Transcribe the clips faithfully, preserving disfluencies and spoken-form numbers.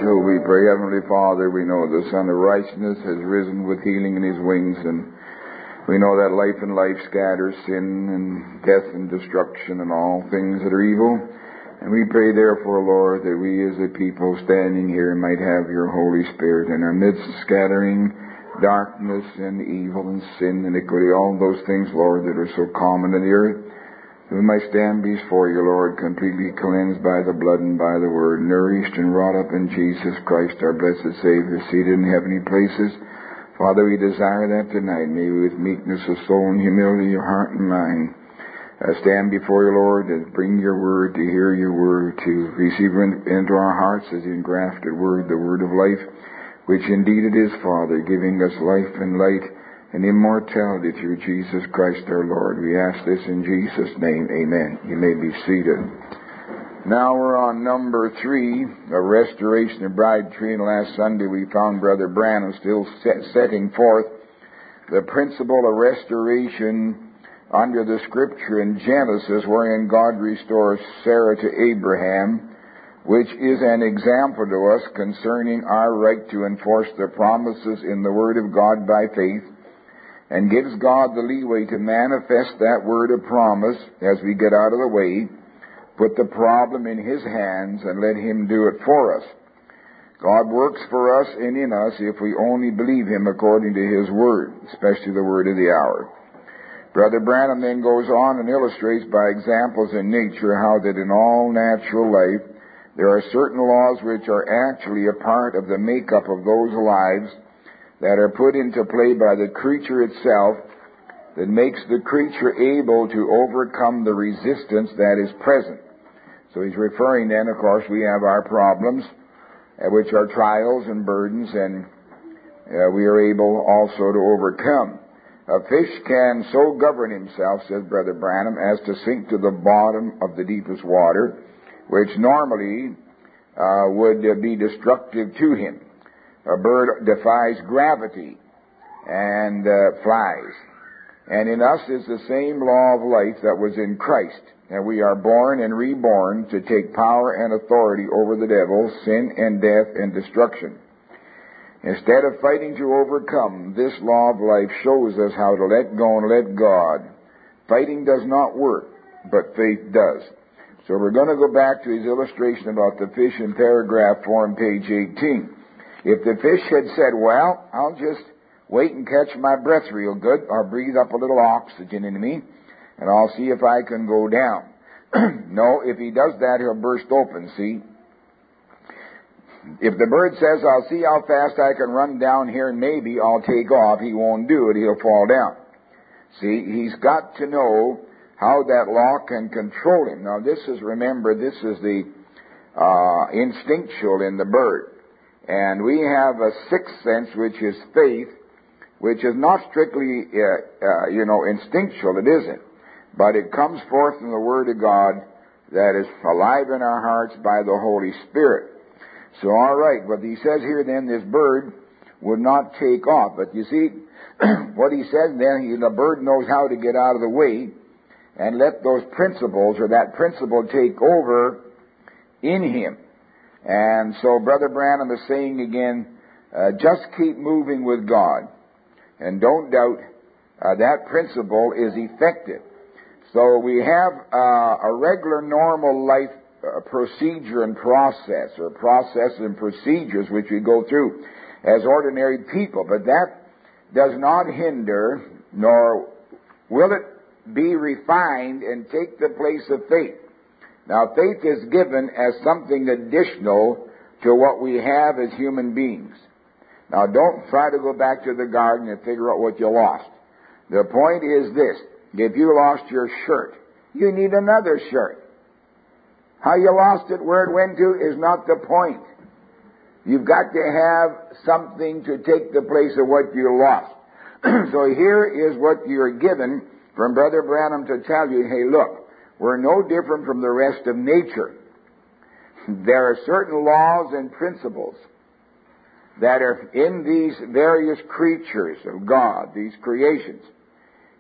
So we pray, Heavenly Father, we know the Son of Righteousness has risen with healing in His wings, and we know that life and life scatters sin and death and destruction and all things that are evil. And we pray, therefore, Lord, that we as a people standing here might have Your Holy Spirit in our midst, scattering darkness and evil and sin, iniquity, all those things, Lord, that are so common in the earth. We might stand before You, Lord, completely cleansed by the blood and by the word, nourished and wrought up in Jesus Christ, our blessed Savior, seated in heavenly places. Father, we desire that tonight. May we with meekness of soul and humility of heart and mind uh, stand before You, Lord, and bring Your word, to hear Your word, to receive into our hearts as the engrafted word, the word of life, which indeed it is, Father, giving us life and light and immortality through Jesus Christ our Lord. We ask this in Jesus' name. Amen. You may be seated. Now we're on number three, a restoration of bride tree. And last Sunday we found Brother Branham still set, setting forth the principle of restoration under the Scripture in Genesis, wherein God restores Sarah to Abraham, which is an example to us concerning our right to enforce the promises in the Word of God by faith, and gives God the leeway to manifest that word of promise as we get out of the way, put the problem in His hands, and let Him do it for us. God works for us and in us if we only believe Him according to His word, especially the word of the hour. Brother Branham then goes on and illustrates by examples in nature how that in all natural life there are certain laws which are actually a part of the makeup of those lives that are put into play by the creature itself, that makes the creature able to overcome the resistance that is present. So he's referring then, of course, we have our problems, uh, which are trials and burdens, and uh, we are able also to overcome. A fish can so govern himself, says Brother Branham, as to sink to the bottom of the deepest water, which normally uh, would uh, be destructive to him. A bird defies gravity and uh, flies. And in us is the same law of life that was in Christ. And we are born and reborn to take power and authority over the devil, sin and death and destruction. Instead of fighting to overcome, this law of life shows us how to let go and let God. Fighting does not work, but faith does. So we're going to go back to his illustration about the fish in paragraph four on page eighteen. If the fish had said, well, I'll just wait and catch my breath real good, I'll breathe up a little oxygen into me, and I'll see if I can go down. No, if he does that, he'll burst open, see? If the bird says, I'll see how fast I can run down here and maybe I'll take off, he won't do it, he'll fall down. See, he's got to know how that law can control him. Now this is, remember, this is the uh, instinctual in the bird. And we have a sixth sense, which is faith, which is not strictly, uh, uh, you know, instinctual. It isn't. But it comes forth from the Word of God that is alive in our hearts by the Holy Spirit. So, all right, what he says here then, this bird would not take off. But you see, what he says then, he, the bird knows how to get out of the way and let those principles, or that principle, take over in him. And so Brother Branham is saying again, uh, just keep moving with God. And don't doubt uh, that principle is effective. So we have uh, a regular normal life uh, procedure and process, or process and procedures which we go through as ordinary people. But that does not hinder, nor will it be refined and take the place of faith. Now, faith is given as something additional to what we have as human beings. Now, don't try to go back to the garden and figure out what you lost. The point is this. If you lost your shirt, you need another shirt. How you lost it, where it went to, is not the point. You've got to have something to take the place of what you lost. So here is what you're given from Brother Branham to tell you, hey, look, we're no different from the rest of nature. There are certain laws and principles that are in these various creatures of God, these creations.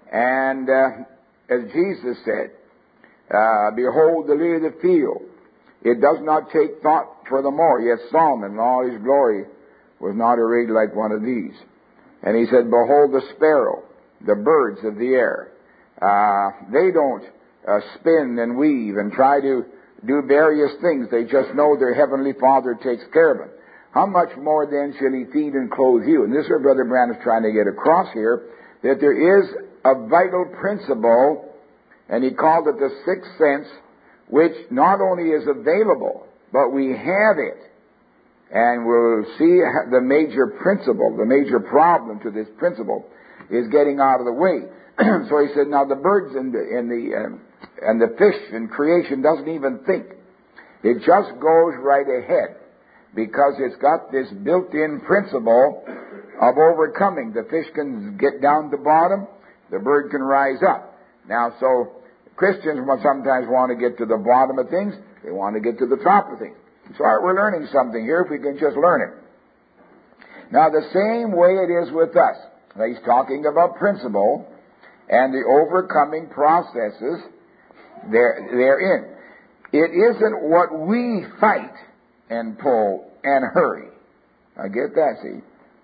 And uh, as Jesus said, uh, behold the lily of the field, It does not take thought for the more. Yet Solomon in all his glory was not arrayed like one of these. And he said, behold the sparrow, the birds of the air. Uh, they don't uh, spin and weave and try to do various things. They just know their heavenly Father takes care of them. How much more then shall he feed and clothe you? And this is what Brother Branham is trying to get across here, that there is a vital principle, and he called it the sixth sense, which not only is available, but we have it. And we'll see the major principle, the major problem to this principle is getting out of the way. So he said, now the birds and the, and the, um, and the fish in creation doesn't even think. It just goes right ahead because it's got this built-in principle of overcoming. The fish can get down to the bottom, the bird can rise up. Now, so Christians sometimes want to get to the bottom of things, they want to get to the top of things. So we're learning something here if we can just learn it. Now, the same way it is with us. He's talking about principle and the overcoming processes there, therein. It isn't what we fight and pull and hurry. I get that, see?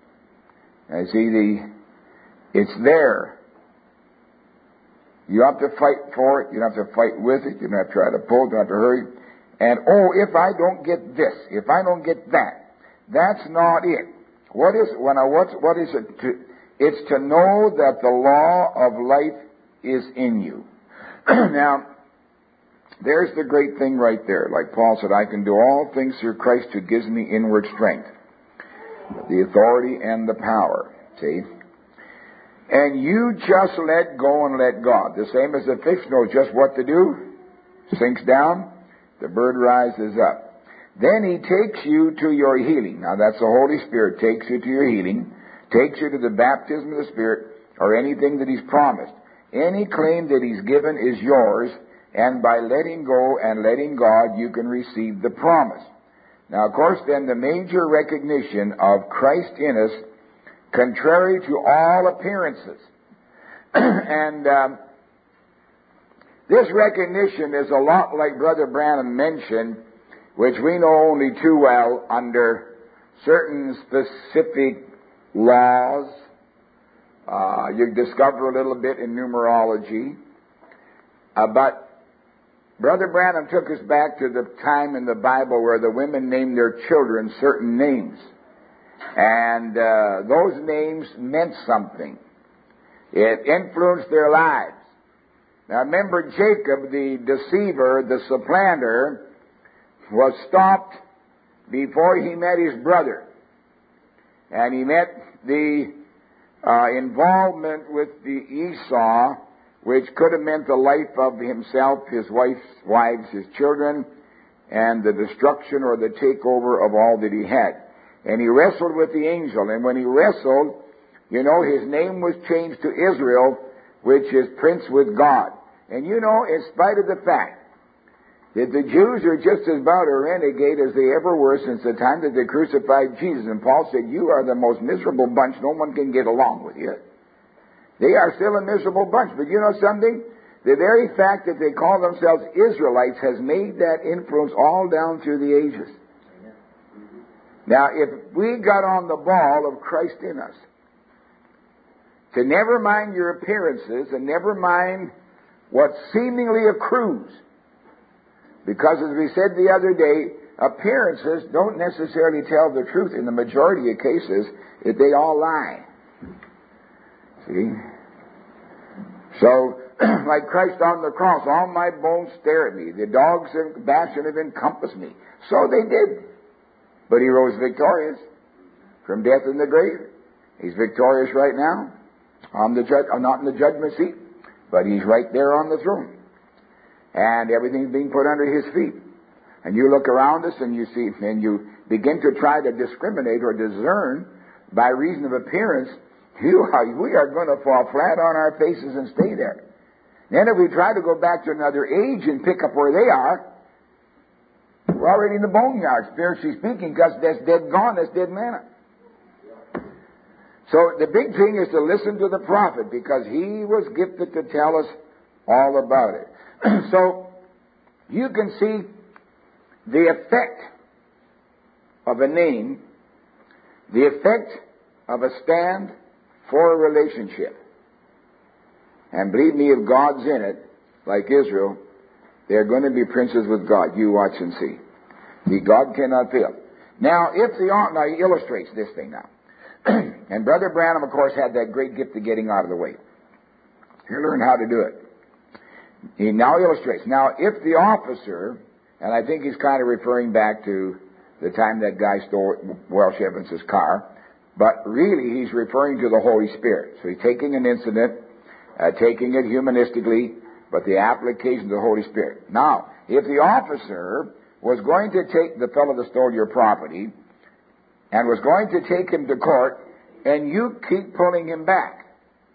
I see the, it's there. You have to fight for it. You don't have to fight with it. You don't have to try to pull. You don't have to hurry. And, oh, if I don't get this, if I don't get that, that's not it. What is, when I, what, what is it? To, it's to know that the law of life is in you. Now, there's the great thing right there. Like Paul said, I can do all things through Christ who gives me inward strength. The authority and the power. See? And you just let go and let God. The same as the fish knows just what to do. Sinks down. The bird rises up. Then he takes you to your healing. Now that's the Holy Spirit takes you to your healing, takes you to the baptism of the Spirit, or anything that he's promised. Any claim that he's given is yours, and by letting go and letting God, you can receive the promise. Now, of course, then the major recognition of Christ in us, contrary to all appearances. and um, this recognition is a lot like Brother Branham mentioned, which we know only too well under certain specific laws. Uh, you discover a little bit in numerology. Uh, but Brother Branham took us back to the time in the Bible where the women named their children certain names. And uh, those names meant something. It influenced their lives. Now remember, Jacob, the deceiver, the supplanter, was stopped before he met his brother. And he met the uh, involvement with the Esau, which could have meant the life of himself, his wife's wives, his children, and the destruction or the takeover of all that he had. And he wrestled with the angel. And when he wrestled, you know, his name was changed to Israel, which is Prince with God. And you know, in spite of the fact that the Jews are just as about a renegade as they ever were since the time that they crucified Jesus. And Paul said, you are the most miserable bunch. No one can get along with you. They are still a miserable bunch. But you know something? The very fact that they call themselves Israelites has made that influence all down through the ages. Now, if we got on the ball of Christ in us, to never mind your appearances and never mind what seemingly accrues, because as we said the other day, appearances don't necessarily tell the truth. In the majority of cases, if they all lie. See? So, like Christ on the cross, all my bones stare at me. The dogs of Bashan have encompassed me. So they did. But he rose victorious from death in the grave. He's victorious right now. On the ju- not in the judgment seat, but he's right there on the throne. And everything's being put under his feet. And you look around us and you see, and you begin to try to discriminate or discern by reason of appearance, you are, we are going to fall flat on our faces and stay there. Then if we try to go back to another age and pick up where they are, we're already in the boneyard, spiritually speaking, because that's dead gone, that's dead manna. So the big thing is to listen to the prophet, because he was gifted to tell us all about it. So you can see the effect of a name, the effect of a stand for a relationship. And believe me, if God's in it, like Israel, they're going to be princes with God. You watch and see. See, God cannot fail. Now, if the now he illustrates this thing now. And Brother Branham, of course, had that great gift of getting out of the way. He learned how to do it. He now illustrates. Now, if the officer, and I think he's kind of referring back to the time that guy stole Welsh Evans's car, but really he's referring to the Holy Spirit. So he's taking an incident, uh, taking it humanistically, but the application of the Holy Spirit. Now, if the officer was going to take the fellow that stole your property and was going to take him to court, and you keep pulling him back,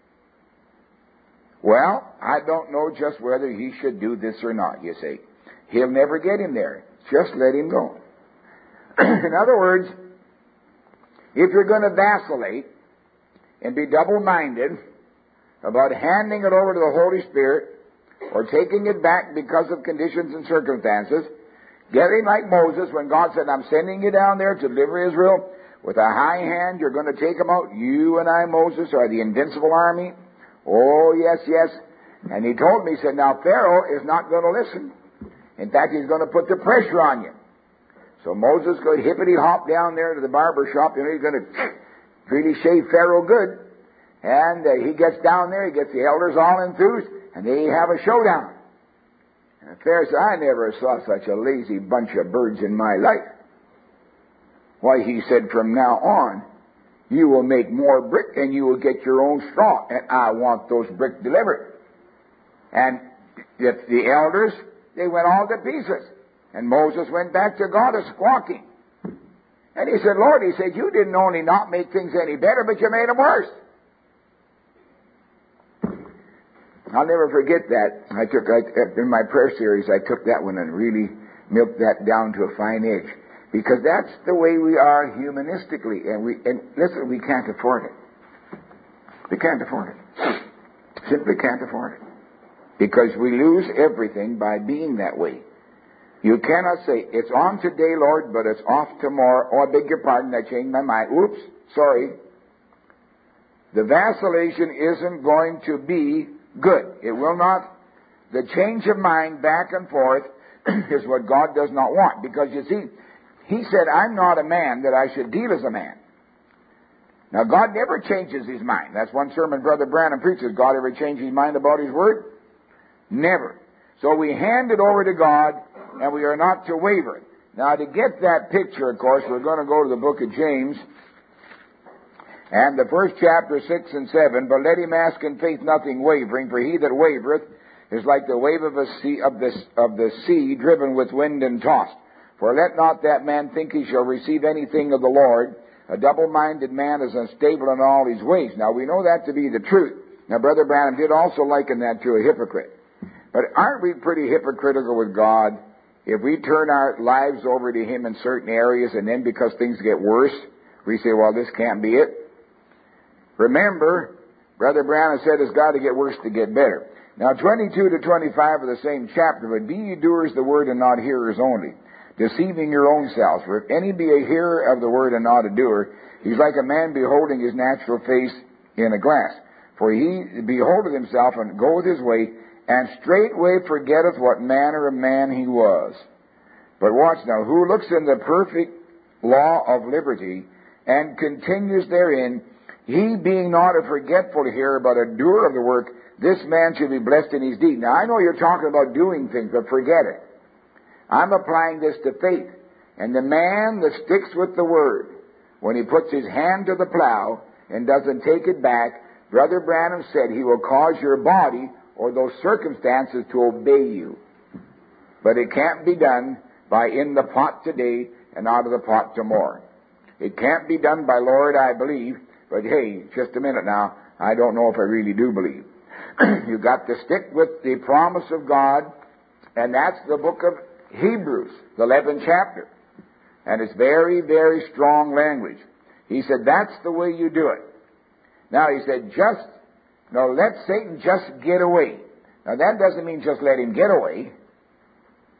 well, I don't know just whether he should do this or not, you see. He'll never get him there. Just let him go. In other words, if you're going to vacillate and be double-minded about handing it over to the Holy Spirit or taking it back because of conditions and circumstances, getting like Moses when God said, I'm sending you down there to deliver Israel with a high hand, you're going to take them out. You and I, Moses, are the invincible army. Oh, yes, yes. And he told me, he said, now Pharaoh is not going to listen. In fact, he's going to put the pressure on you. So Moses goes hippity-hop down there to the barber shop. You know, he's going to really shave Pharaoh good. And uh, he gets down there, he gets the elders all enthused, and they have a showdown. And Pharaoh said, I never saw such a lazy bunch of birds in my life. Why, he said, from now on, you will make more brick and you will get your own straw. And I want those bricks delivered. And if the elders, they went all to pieces. And Moses went back to God a squawking. And he said, Lord, he said, you didn't only not make things any better, but you made them worse. I'll never forget that. I took, I, in my prayer series, I took that one and really milked that down to a fine edge. Because that's the way we are humanistically. And we, and listen, we can't afford it. We can't afford it. Simply can't afford it. Because we lose everything by being that way. You cannot say, it's on today, Lord, but it's off tomorrow. Oh, I beg your pardon, I changed my mind. Oops, sorry. The vacillation isn't going to be good. It will not. The change of mind back and forth is what God does not want. Because you see, He said, I'm not a man that I should deal as a man. Now, God never changes His mind. That's one sermon Brother Branham preaches. God ever change His mind about His Word? Never. So we hand it over to God, and we are not to waver. Now, to get that picture, of course, we're going to go to the book of James, and the first chapter, six and seven. But let him ask in faith, nothing wavering, for he that wavereth is like the wave of, a sea, of, the, of the sea, driven with wind and tossed. For let not that man think he shall receive anything of the Lord. A double-minded man is unstable in all his ways. Now, we know that to be the truth. Now, Brother Branham did also liken that to a hypocrite. But aren't we pretty hypocritical with God if we turn our lives over to Him in certain areas, and then because things get worse, we say, well, this can't be it? Remember, Brother Branham said it's got to get worse to get better. Now, twenty-two to twenty-five of the same chapter, but be ye doers of the word and not hearers only, deceiving your own selves. For if any be a hearer of the word and not a doer, he's like a man beholding his natural face in a glass. For he beholdeth himself and goeth his way, and straightway forgetteth what manner of man he was. But watch now, who looks in the perfect law of liberty, and continues therein, he being not a forgetful hearer, but a doer of the work, this man shall be blessed in his deed. Now, I know you're talking about doing things, but forget it. I'm applying this to faith. And the man that sticks with the word, when he puts his hand to the plow and doesn't take it back, Brother Branham said he will cause your body or those circumstances to obey you. But it can't be done by in the pot today and out of the pot tomorrow. It can't be done by, Lord, I believe, but hey, just a minute now, I don't know if I really do believe. You've got to stick with the promise of God, and that's the book of Hebrews, the eleventh chapter. And it's very, very strong language. He said, that's the way you do it. Now, he said, just, no, let Satan just get away. Now, that doesn't mean just let him get away.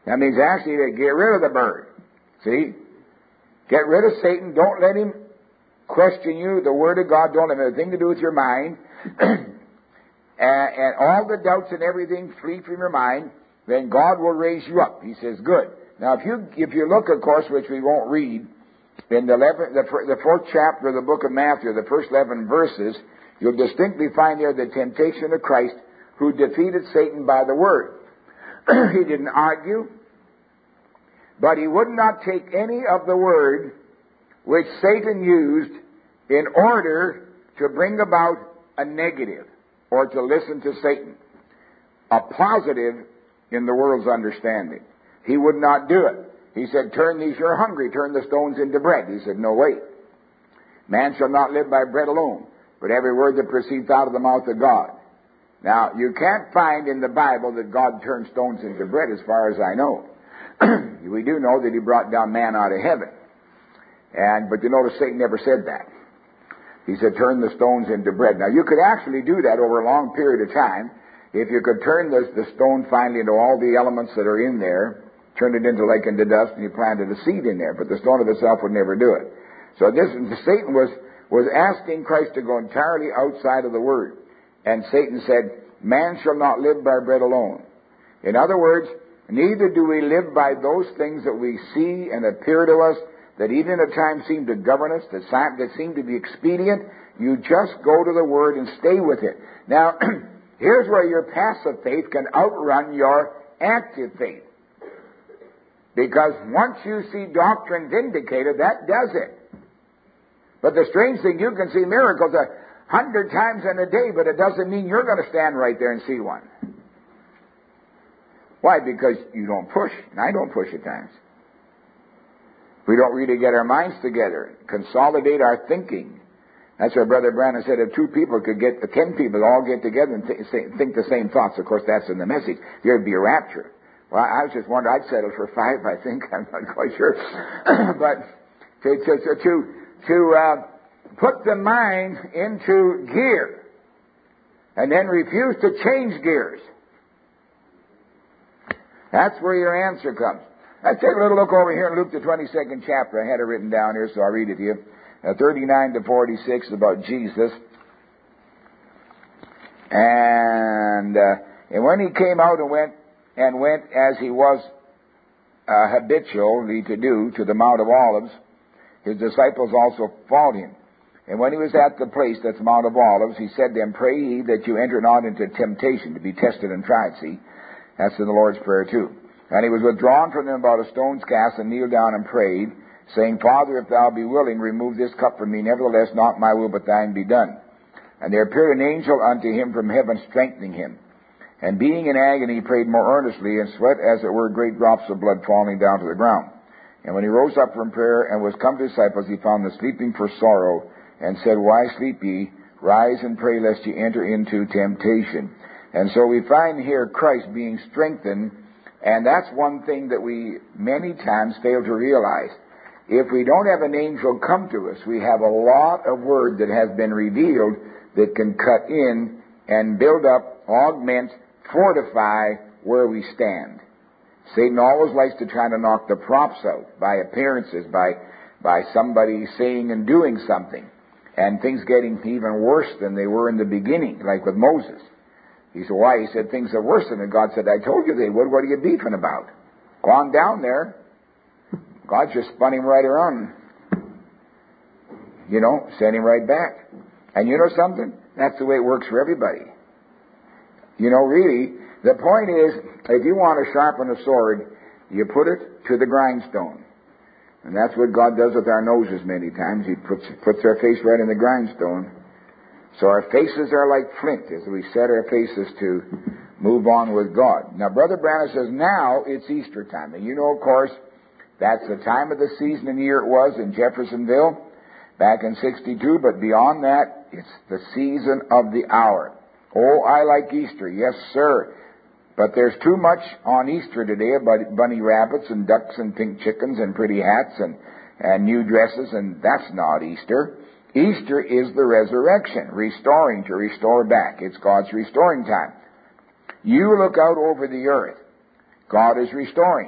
That means actually to get rid of the bird. See? Get rid of Satan. Don't let him question you. The Word of God don't have anything to do with your mind. and, and all the doubts and everything flee from your mind. Then God will raise you up. He says, good. Now, if you if you look, of course, which we won't read, in the, eleven, the, the fourth chapter of the book of Matthew, the first eleven verses, you'll distinctly find there the temptation of Christ, who defeated Satan by the Word. He didn't argue, but he would not take any of the Word which Satan used in order to bring about a negative or to listen to Satan, a positive in the world's understanding. He would not do it. He said, turn these, you're hungry, turn the stones into bread. He said, no, wait. Man shall not live by bread alone, but every word that proceeds out of the mouth of God. Now, you can't find in the Bible that God turned stones into bread, as far as I know. We do know that He brought down man out of heaven. And But you notice Satan never said that. He said, turn the stones into bread. Now, you could actually do that over a long period of time. If you could turn the, the stone finally into all the elements that are in there, turn it into like into dust, and you planted a seed in there, but the stone of itself would never do it. So this Satan was, was asking Christ to go entirely outside of the Word. And Satan said, man shall not live by bread alone. In other words, neither do we live by those things that we see and appear to us, that even at times seem to govern us, that, that seem to be expedient. You just go to the Word and stay with it. Now, here's where your passive faith can outrun your active faith. Because once you see doctrine vindicated, that does it. But the strange thing, you can see miracles a hundred times in a day, but it doesn't mean you're going to stand right there and see one. Why? Because you don't push, and I don't push at times. We don't really get our minds together, consolidate our thinking. That's why Brother Branham said if two people could get, ten people all get together and th- think the same thoughts, of course that's in the message, there'd be a rapture. Well, I was just wondering, I'd settle for five, I think. I'm not quite sure. But to to to, to uh, put the mind into gear and then refuse to change gears, that's where your answer comes. Let's take a little look over here in Luke, the twenty-second chapter. I had it written down here, so I'll read it to you. Uh, thirty-nine to forty-six, about Jesus. And, uh, and when he came out and went, and went as he was uh, habitually to do to the Mount of Olives, his disciples also followed him. And when he was at the place, that's the Mount of Olives, he said to them, pray ye that you enter not into temptation, to be tested and tried. See, that's in the Lord's Prayer too. And he was withdrawn from them about a stone's cast, and kneeled down and prayed, saying, Father, if thou be willing, remove this cup from me. Nevertheless, not my will, but thine be done. And there appeared an angel unto him from heaven, strengthening him. And being in agony, he prayed more earnestly, and sweat, as it were, great drops of blood falling down to the ground. And when he rose up from prayer, and was come to his disciples, he found them sleeping for sorrow, and said, Why sleep ye? Rise and pray, lest ye enter into temptation. And so we find here Christ being strengthened, and that's one thing that we many times fail to realize. If we don't have an angel come to us, we have a lot of word that has been revealed that can cut in and build up, augment, fortify where we stand. Satan always likes to try to knock the props out by appearances, by by somebody saying and doing something, and things getting even worse than they were in the beginning, like with Moses. He said, why? He said, things are worse than it. God said, I told you they would. What are you beefing about? Go on down there. God just spun him right around. You know, sent him right back. And you know something? That's the way it works for everybody. You know, really, the point is, if you want to sharpen a sword, you put it to the grindstone. And that's what God does with our noses many times. He puts, puts our face right in the grindstone. So our faces are like flint as we set our faces to move on with God. Now, Brother Branham says, now it's Easter time. And you know, of course, that's the time of the season and year it was in Jeffersonville back in sixty-two. But beyond that, it's the season of the hour. Oh, I like Easter. Yes, sir. But there's too much on Easter today about bunny rabbits and ducks and pink chickens and pretty hats and, and new dresses, and that's not Easter. Easter is the resurrection, restoring, to restore back. It's God's restoring time. You look out over the earth. God is restoring.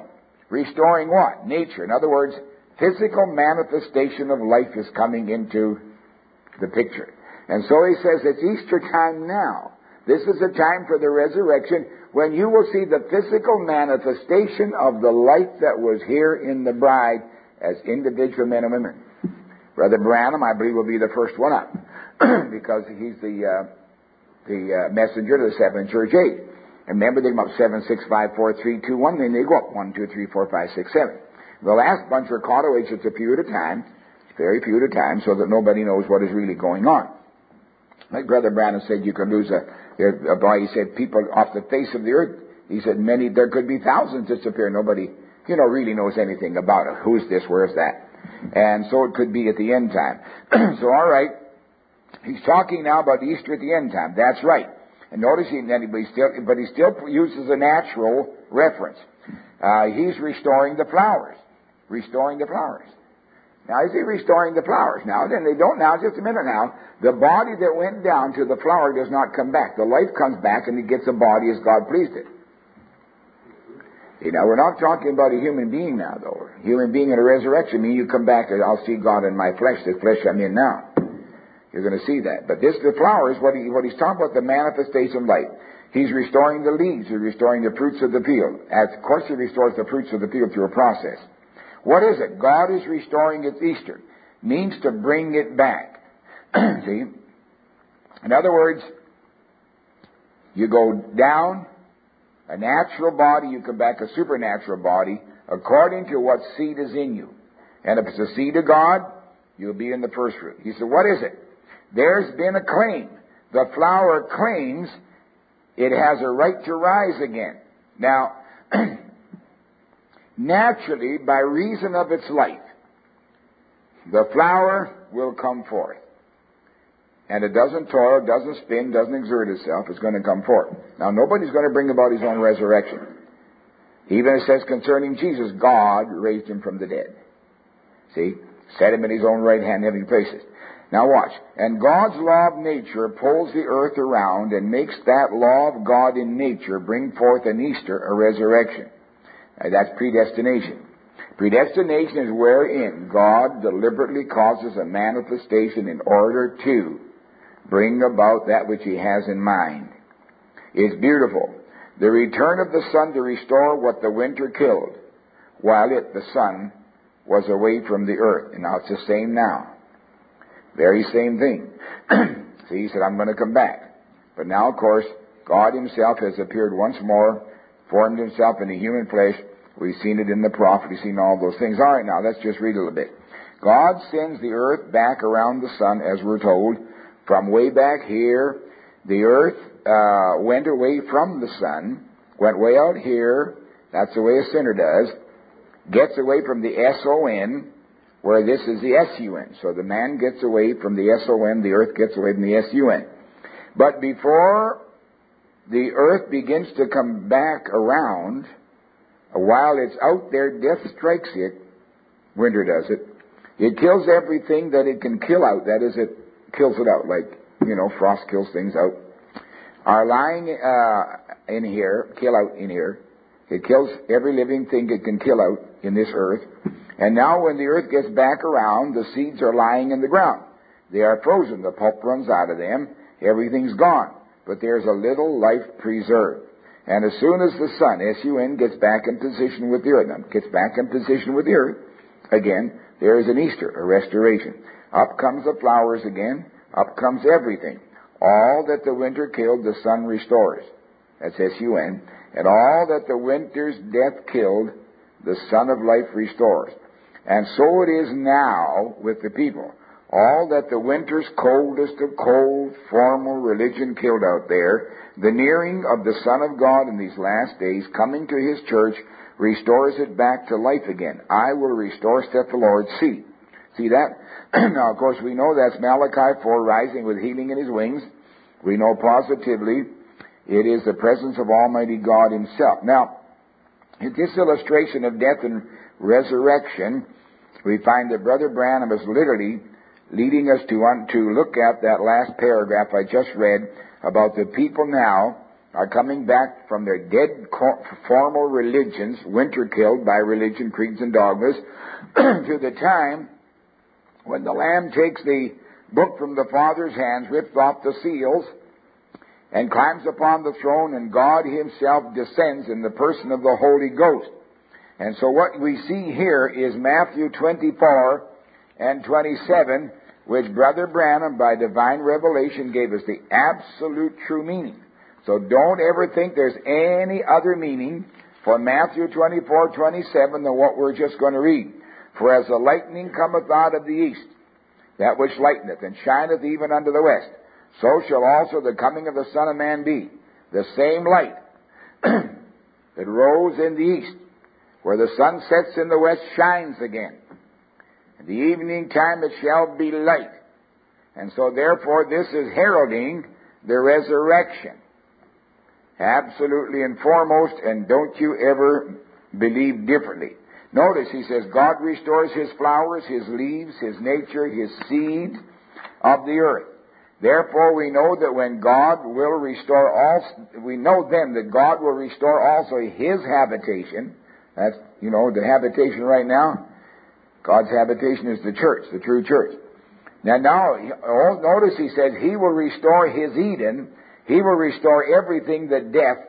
Restoring what? Nature. In other words, physical manifestation of life is coming into the picture. And so he says it's Easter time now. This is a time for the resurrection when you will see the physical manifestation of the life that was here in the bride as individual men and women. Brother Branham, I believe, will be the first one up because he's the uh, the uh, messenger to the seven church age. And remember, they come up seven, six, five, four, three, two, one. Then they go up one, two, three, four, five, six, seven. The last bunch are caught away. It's a few at a time, very few at a time, so that nobody knows what is really going on. Like Brother Branham said, you could lose a, a boy. He said, people off the face of the earth. He said, many, there could be thousands disappear. Nobody, you know, really knows anything about it. Who's this? Where's that? And so it could be at the end time. So, all right, he's talking now about Easter at the end time. That's right. And notice he, but he still, but he still uses a natural reference. Uh, he's restoring the flowers. Restoring the flowers. Now, is he restoring the flowers? Now, then they don't now, just a minute now. The body that went down to the flower does not come back. The life comes back and it gets a body as God pleased it. You know, we're not talking about a human being now, though. Human being in a resurrection means you come back and I'll see God in my flesh, the flesh I'm in now. You're going to see that. But this, the flowers, what, he, what he's talking about, the manifestation of life. He's restoring the leaves. He's restoring the fruits of the field. As, of course, he restores the fruits of the field through a process. What is it? God is restoring its Easter. Means to bring it back. See? In other words, you go down a natural body, you come back a supernatural body, according to what seed is in you. And if it's the seed of God, you'll be in the first fruit. He said, what is it? There's been a claim. The flower claims it has a right to rise again. Now, naturally, by reason of its life, the flower will come forth. And it doesn't toil, doesn't spin, doesn't exert itself. It's going to come forth. Now, nobody's going to bring about his own resurrection. Even it says concerning Jesus, God raised him from the dead. See? Set him in his own right hand in heavenly places. Now watch. And God's law of nature pulls the earth around and makes that law of God in nature bring forth an Easter, a resurrection. Now, that's predestination. Predestination is wherein God deliberately causes a manifestation in order to bring about that which he has in mind. It's beautiful. The return of the sun to restore what the winter killed, while it, the sun, was away from the earth. And now it's the same now. Very same thing. See, he said, I'm going to come back. But now, of course, God himself has appeared once more, formed himself in the human flesh. We've seen it in the prophet. We've seen all those things. All right, now, let's just read a little bit. God sends the earth back around the sun, as we're told, from way back here. The earth uh, went away from the sun, went way out here. That's the way a sinner does. Gets away from the S O N, where this is the S U N. So the man gets away from the S O N, the earth gets away from the S U N. But before the earth begins to come back around, while it's out there, death strikes it. Winter does it. It kills everything that it can kill out. That is, it kills it out, like, you know, frost kills things out. Are lying uh, in here, kill out in here. It kills every living thing it can kill out in this earth. And now when the earth gets back around, the seeds are lying in the ground. They are frozen. The pulp runs out of them. Everything's gone. But there's a little life preserved. And as soon as the sun, S U N, gets back in position with the earth, now, gets back in position with the earth, again, there is an Easter, a restoration. Up comes the flowers again. Up comes everything. All that the winter killed, the sun restores. That's S U N. And all that the winter's death killed, the sun of life restores. And so it is now with the people. All that the winter's coldest of cold, formal religion killed out there, the nearing of the Son of God in these last days, coming to his church, restores it back to life again. I will restore, saith the Lord. See. See that? Now, of course, we know that's Malachi four, rising with healing in his wings. We know positively it is the presence of Almighty God himself. Now, in this illustration of death and resurrection, we find that Brother Branham is literally leading us to, un, to look at that last paragraph I just read about the people now are coming back from their dead formal religions, winter-killed by religion, creeds, and dogmas, to the time when the Lamb takes the book from the Father's hands, rips off the seals, and climbs upon the throne, and God Himself descends in the person of the Holy Ghost. And so what we see here is Matthew twenty-four and twenty-seven, which Brother Branham, by divine revelation, gave us the absolute true meaning. So don't ever think there's any other meaning for Matthew twenty-four twenty-seven than what we're just going to read. For as the lightning cometh out of the east, that which lighteneth, and shineth even unto the west, so shall also the coming of the Son of Man be. The same light that rose in the east, where the sun sets in the west, shines again. In the evening time it shall be light. And so therefore this is heralding the resurrection. Absolutely and foremost, and don't you ever believe differently. Notice he says, God restores His flowers, His leaves, His nature, His seed of the earth. Therefore we know that when God will restore all, we know then that God will restore also His habitation. That's, you know, the habitation right now. God's habitation is the church, the true church. Now, now, notice he says He will restore His Eden. He will restore everything that death,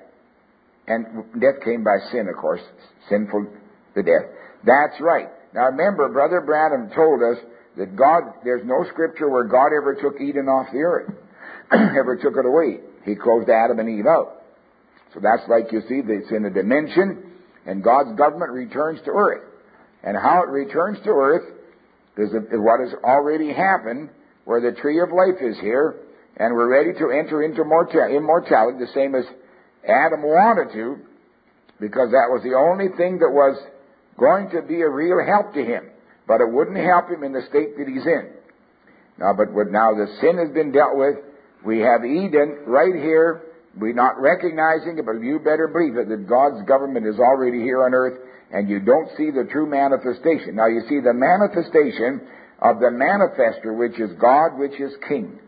and death came by sin, of course, sinful to death. That's right. Now remember, Brother Branham told us that God, there's no scripture where God ever took Eden off the earth, ever took it away. He closed Adam and Eve out. So that's like, you see, it's in a dimension, and God's government returns to earth. And how it returns to earth is what has already happened, where the tree of life is here, and we're ready to enter into immortality, the same as Adam wanted to, because that was the only thing that was going to be a real help to him. But it wouldn't help him in the state that he's in. Now, but what, now the sin has been dealt with. We have Eden right here. We're not recognizing it, but you better believe it, that God's government is already here on earth, and you don't see the true manifestation. Now you see the manifestation of the manifester, which is God, which is King.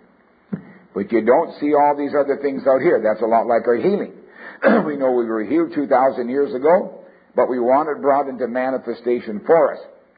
But you don't see all these other things out here. That's a lot like our healing. We know we were healed two thousand years ago, but we want it brought into manifestation for us.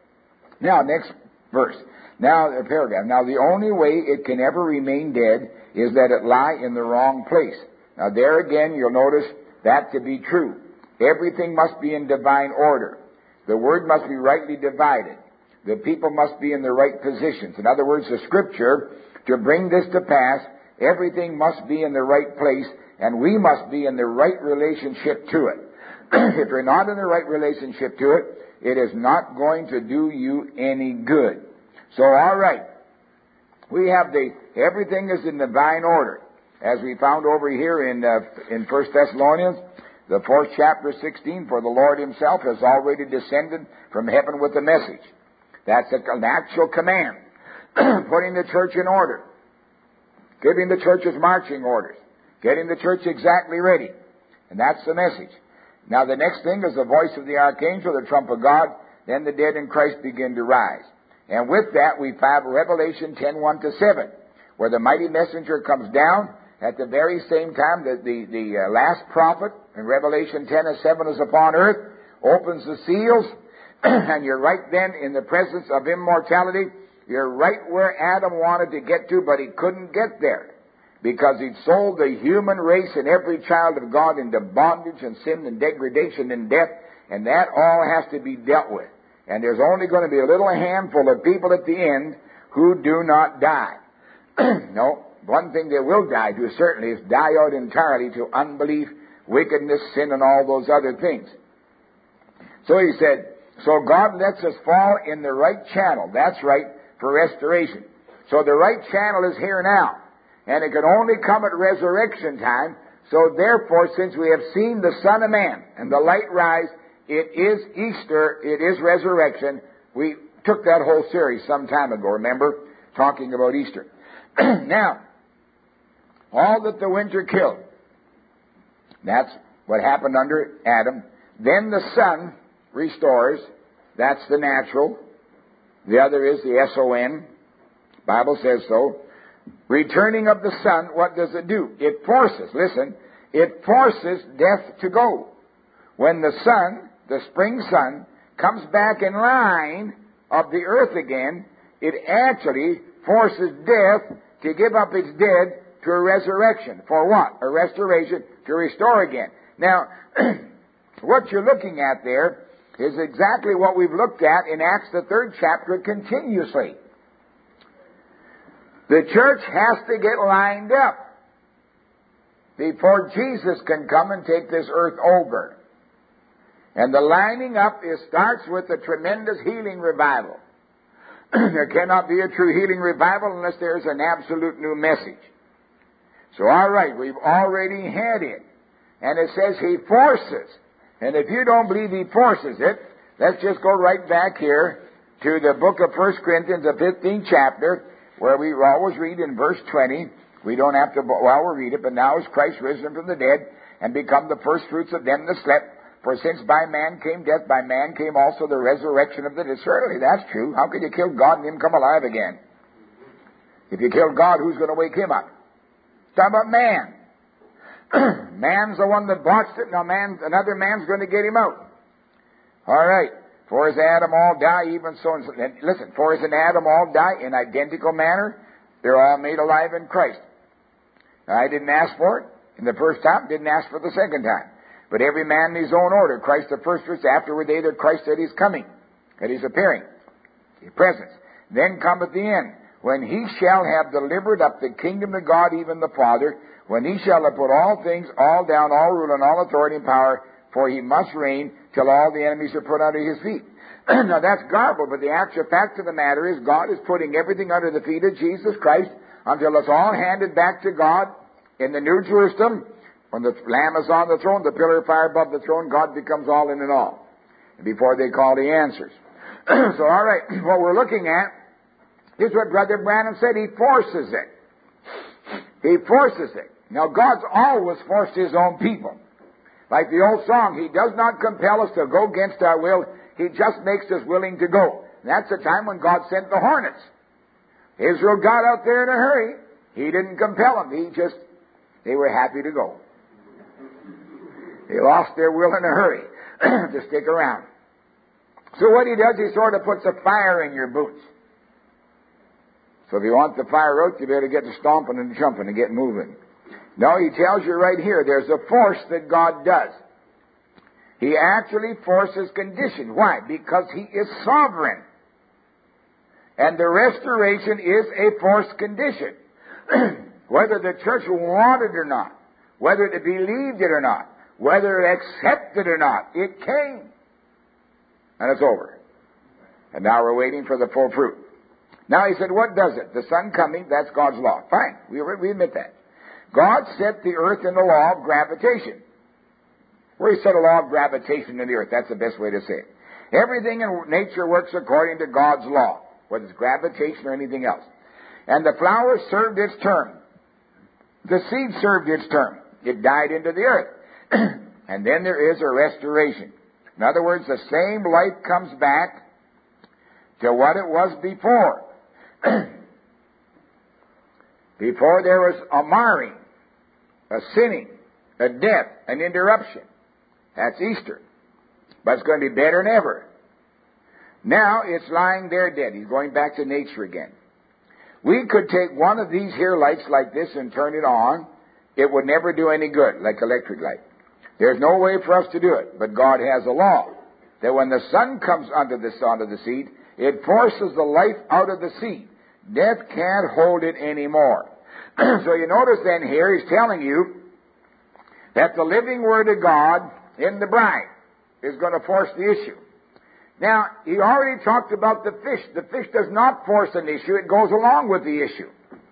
Now, next verse. Now, the paragraph. Now, the only way it can ever remain dead is that it lie in the wrong place. Now, there again, you'll notice that to be true. Everything must be in divine order. The word must be rightly divided. The people must be in the right positions. In other words, the Scripture, to bring this to pass, everything must be in the right place, and we must be in the right relationship to it. If you're not in the right relationship to it, it is not going to do you any good. So, all right. We have the, everything is in divine order. As we found over here in, uh, in First Thessalonians, the fourth chapter, sixteen, for the Lord Himself has already descended from heaven with a message. That's an actual command. Putting the church in order. Giving the church's marching orders. Getting the church exactly ready. And that's the message. Now the next thing is the voice of the archangel, the trump of God. Then the dead in Christ begin to rise. And with that we have Revelation ten, one to seven, where the mighty messenger comes down. At the very same time that the, the uh, last prophet in Revelation ten and seven is upon earth, opens the seals, and you're right then in the presence of immortality. You're right where Adam wanted to get to, but he couldn't get there, because he'd sold the human race and every child of God into bondage and sin and degradation and death, and that all has to be dealt with. And there's only going to be a little handful of people at the end who do not die. No. One thing they will die to, certainly, is die out entirely to unbelief, wickedness, sin, and all those other things. So he said, so God lets us fall in the right channel. That's right, for restoration. So the right channel is here now. And it can only come at resurrection time. So therefore, since we have seen the Son of Man and the light rise, it is Easter, it is resurrection. We took that whole series some time ago, remember, talking about Easter. Now, all that the winter killed, that's what happened under Adam. Then the sun restores. That's the natural. The other is the S O N. Bible says so. Returning of the sun, what does it do? It forces, listen, it forces death to go. When the sun, the spring sun, comes back in line of the earth again, it actually forces death to give up its dead to a resurrection. For what? A restoration to restore again. Now, what you're looking at there is exactly what we've looked at in Acts the third chapter continuously. The church has to get lined up before Jesus can come and take this earth over. And the lining up is, starts with a tremendous healing revival. There cannot be a true healing revival unless there's an absolute new message. So, all right, we've already had it. And it says He forces. And if you don't believe He forces it, let's just go right back here to the book of First Corinthians, the fifteenth chapter, where we always read in verse twenty. We don't have to, well, we'll read it, but now is Christ risen from the dead and become the first fruits of them that slept. For since by man came death, by man came also the resurrection of the dead. Certainly, that's true. How could you kill God and Him come alive again? If you kill God, who's going to wake Him up? Talk about man. Man's the one that botched it. Now man, another man's going to get him out. All right. For as Adam all die, even so. And listen, for as in Adam all die in identical manner, they're all made alive in Christ. Now, I didn't ask for it in the first time, didn't ask for the second time. But every man in his own order. Christ the first fruits, afterward they that Christ said He's coming, that He's appearing, His presence. Then cometh the end, when He shall have delivered up the kingdom to God, even the Father, when He shall have put all things, all down, all rule, and all authority and power, for He must reign till all the enemies are put under His feet. Now that's garbled, but the actual fact of the matter is God is putting everything under the feet of Jesus Christ until it's all handed back to God in the New Jerusalem. When the Lamb is on the throne, the pillar of fire above the throne, God becomes all in and all. And before they call, He answers. So, all right, what we're looking at is what Brother Branham said. He forces it. He forces it. Now, God's always forced His own people. Like the old song, He does not compel us to go against our will. He just makes us willing to go. And that's the time when God sent the hornets. Israel got out there in a hurry. He didn't compel them. He just, they were happy to go. They lost their will in a hurry to stick around. So what He does, He sort of puts a fire in your boots. So if you want the fire out, you better get to stomping and jumping and get moving. No, He tells you right here, there's a force that God does. He actually forces conditions. Why? Because He is sovereign. And the restoration is a forced condition. Whether the church wanted it or not, whether it believed it or not, whether it accepted or not, it came. And it's over. And now we're waiting for the full fruit. Now He said, what does it? The sun coming, that's God's law. Fine, we, we admit that. God set the earth in the law of gravitation. Where He set a law of gravitation in the earth, that's the best way to say it. Everything in nature works according to God's law, whether it's gravitation or anything else. And the flower served its term. The seed served its term. It died into the earth. And then there is a restoration. In other words, the same life comes back to what it was before. Before there was a marring, a sinning, a death, an interruption. That's Easter. But it's going to be better than ever. Now it's lying there dead. He's going back to nature again. We could take one of these here lights like this and turn it on. It would never do any good, like electric light. There's no way for us to do it. But God has a law that when the sun comes under the, onto the seed, it forces the life out of the seed. Death can't hold it anymore. So you notice then here, He's telling you that the living Word of God in the bride is going to force the issue. Now, He already talked about the fish. The fish does not force an issue. It goes along with the issue.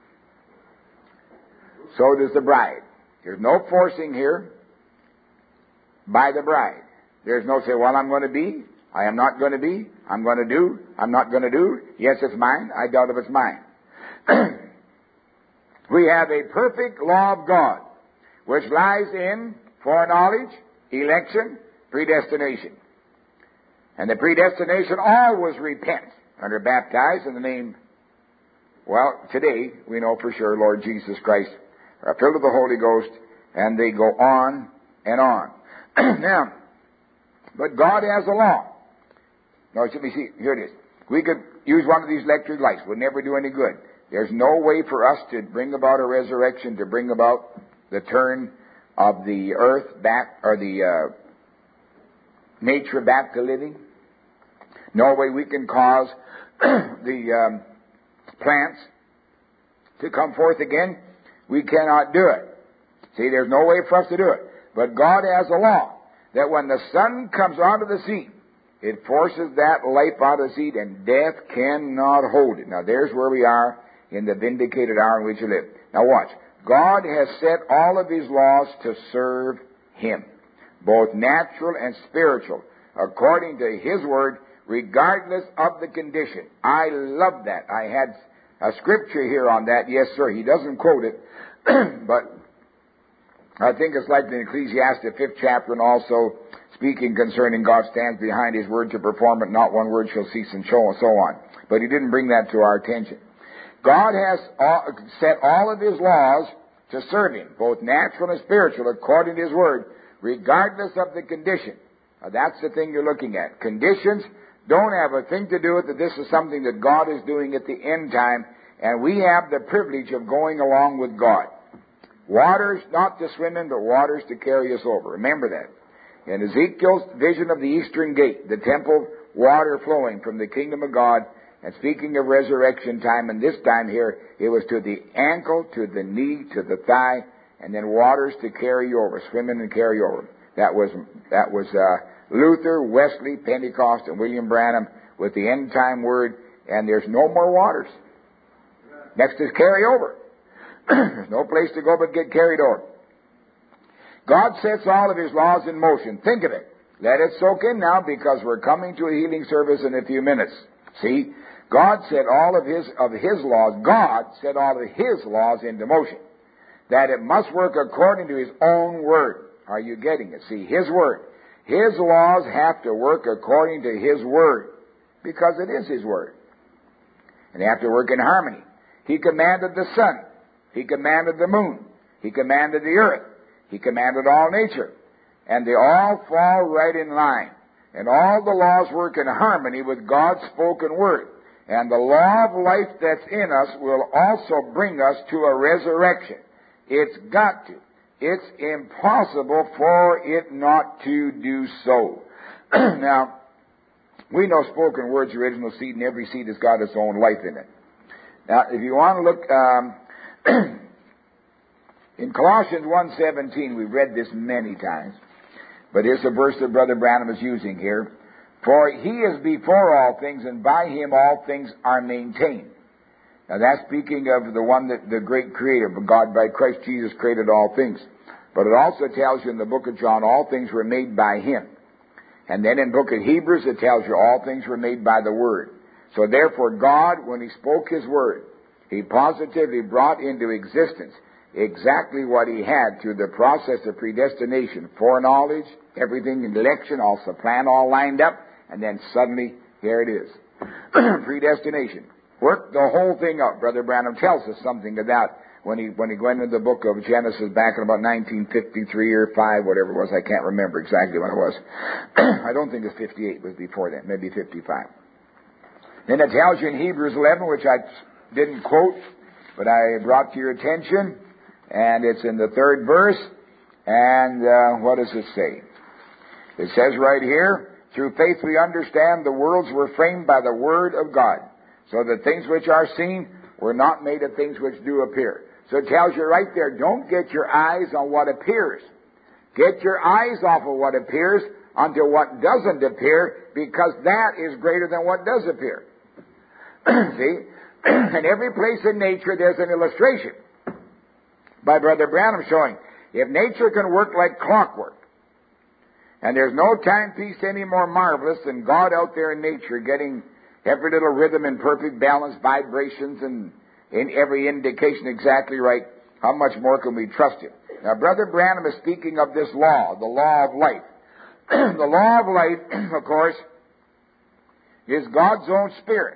So does the bride. There's no forcing here by the bride. There's no say, well, I'm going to be, I am not going to be, I'm going to do, I'm not going to do. Yes, it's mine. I doubt if it's mine. We have a perfect law of God, which lies in foreknowledge, election, predestination. And the predestination always repents and are baptized in the name, well, today we know for sure Lord Jesus Christ, are filled with the Holy Ghost, And they go on and on. Now, but God has a law. Now, let me see. Here it is. We could use one of these electric lights. Would never do any good. There's no way for us to bring about a resurrection, to bring about the turn of the earth back, or the uh, nature back to living. No way we can cause the um, plants to come forth again. We cannot do it. See, there's no way for us to do it. But God has a law that when the sun comes out of the seed, it forces that life out of the seed, and death cannot hold it. Now, there's where we are in the vindicated hour in which you live. Now, watch. God has set all of His laws to serve Him, both natural and spiritual, according to His Word, regardless of the condition. I love that. I had a scripture here on that. Yes, sir. He doesn't quote it, but I think it's like in Ecclesiastes, fifth chapter, and also speaking concerning God stands behind His word to perform it, not one word shall cease, and so on, so on. But He didn't bring that to our attention. God has all, set all of His laws to serve Him, both natural and spiritual, according to His word, regardless of the condition. Now, that's the thing you're looking at. Conditions don't have a thing to do with it. This is something that God is doing at the end time, and we have the privilege of going along with God. Waters not to swim in, but waters to carry us over. Remember that. In Ezekiel's vision of the eastern gate, the temple, water flowing from the kingdom of God, and speaking of resurrection time, and this time here, it was to the ankle, to the knee, to the thigh, and then waters to carry you over, swim in and carry over. That was that was uh, Luther, Wesley, Pentecost, and William Branham with the end time word, and there's no more waters. Next is carry over. There's no place to go but get carried over. God sets all of His laws in motion. Think of it. Let it soak in now, because we're coming to a healing service in a few minutes. See? God set all of His of His laws, God set all of His laws into motion. That it must work according to His own word. Are you getting it? See, His word. His laws have to work according to His word, because it is His word. And they have to work in harmony. He commanded the sun. He commanded the moon. He commanded the earth. He commanded all nature. And they all fall right in line. And all the laws work in harmony with God's spoken word. And the law of life that's in us will also bring us to a resurrection. It's got to. It's impossible for it not to do so. Now, we know spoken word's original seed, and every seed has got its own life in it. Now, if you want to look... Um, in Colossians one seventeen, we've read this many times, but here's a verse that Brother Branham is using here. For He is before all things, and by Him all things are maintained. Now that's speaking of the one that the great creator, God by Christ Jesus created all things. But it also tells you in the book of John, all things were made by Him. And then in the book of Hebrews, it tells you all things were made by the Word. So therefore God, when He spoke His Word, He positively brought into existence exactly what He had through the process of predestination, foreknowledge, everything in election, also plan all lined up, and then suddenly, here it is. Predestination. Worked the whole thing out. Brother Branham tells us something of that when he when he went into the book of Genesis back in about nineteen fifty-three or five, whatever it was. I can't remember exactly when it was. I don't think it was fifty-eight. It was before that. Maybe fifty-five. Then it tells you in Hebrews eleven, which I didn't quote, but I brought to your attention, and it's in the third verse. And uh, what does it say? It says right here, through faith we understand the worlds were framed by the word of God, so that things which are seen were not made of things which do appear. So it tells you right there, don't get your eyes on what appears. Get your eyes off of what appears onto what doesn't appear, because that is greater than what does appear. See? In every place in nature, there's an illustration by Brother Branham showing if nature can work like clockwork, and there's no timepiece any more marvelous than God out there in nature getting every little rhythm in perfect balance, vibrations, and in every indication exactly right, how much more can we trust Him? Now, Brother Branham is speaking of this law, the law of life. The law of life, of course, is God's own Spirit.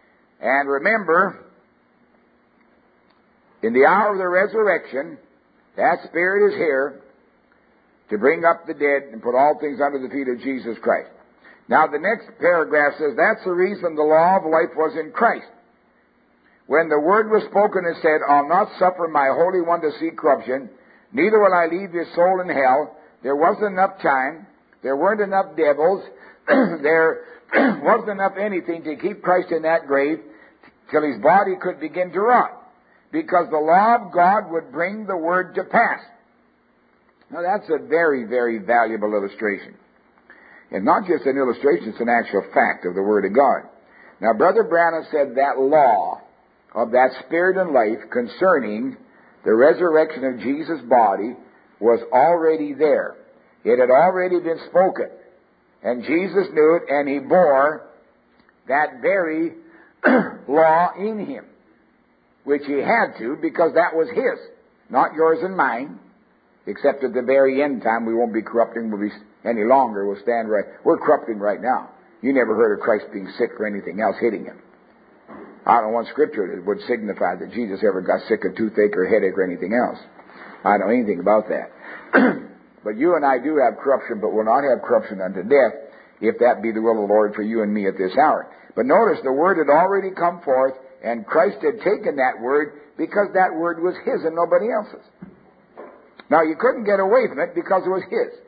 And remember, in the hour of the resurrection, That Spirit is here to bring up the dead and put all things under the feet of Jesus Christ. Now the next paragraph says, that's the reason the law of life was in Christ. When the word was spoken, it said, I'll not suffer my Holy One to see corruption, neither will I leave his soul in hell. There wasn't enough time. There weren't enough devils. There wasn't enough anything to keep Christ in that grave till his body could begin to rot, because the law of God would bring the word to pass. Now that's a very, very valuable illustration. And not just an illustration, it's an actual fact of the Word of God. Now Brother Branham said that law of that Spirit and life concerning the resurrection of Jesus' body was already there. It had already been spoken. And Jesus knew it, and he bore that very law in him, which he had to, because that was his, not yours and mine, except at the very end time we won't be corrupting we'll be any longer. We'll stand right. We're corrupting right now. You never heard of Christ being sick or anything else hitting him. I don't know one scripture that would signify that Jesus ever got sick of toothache or headache or anything else. I don't know anything about that. But you and I do have corruption, but will not have corruption unto death, if that be the will of the Lord for you and me at this hour. But notice the word had already come forth, and Christ had taken that word because that word was his and nobody else's. Now you couldn't get away from it because it was his.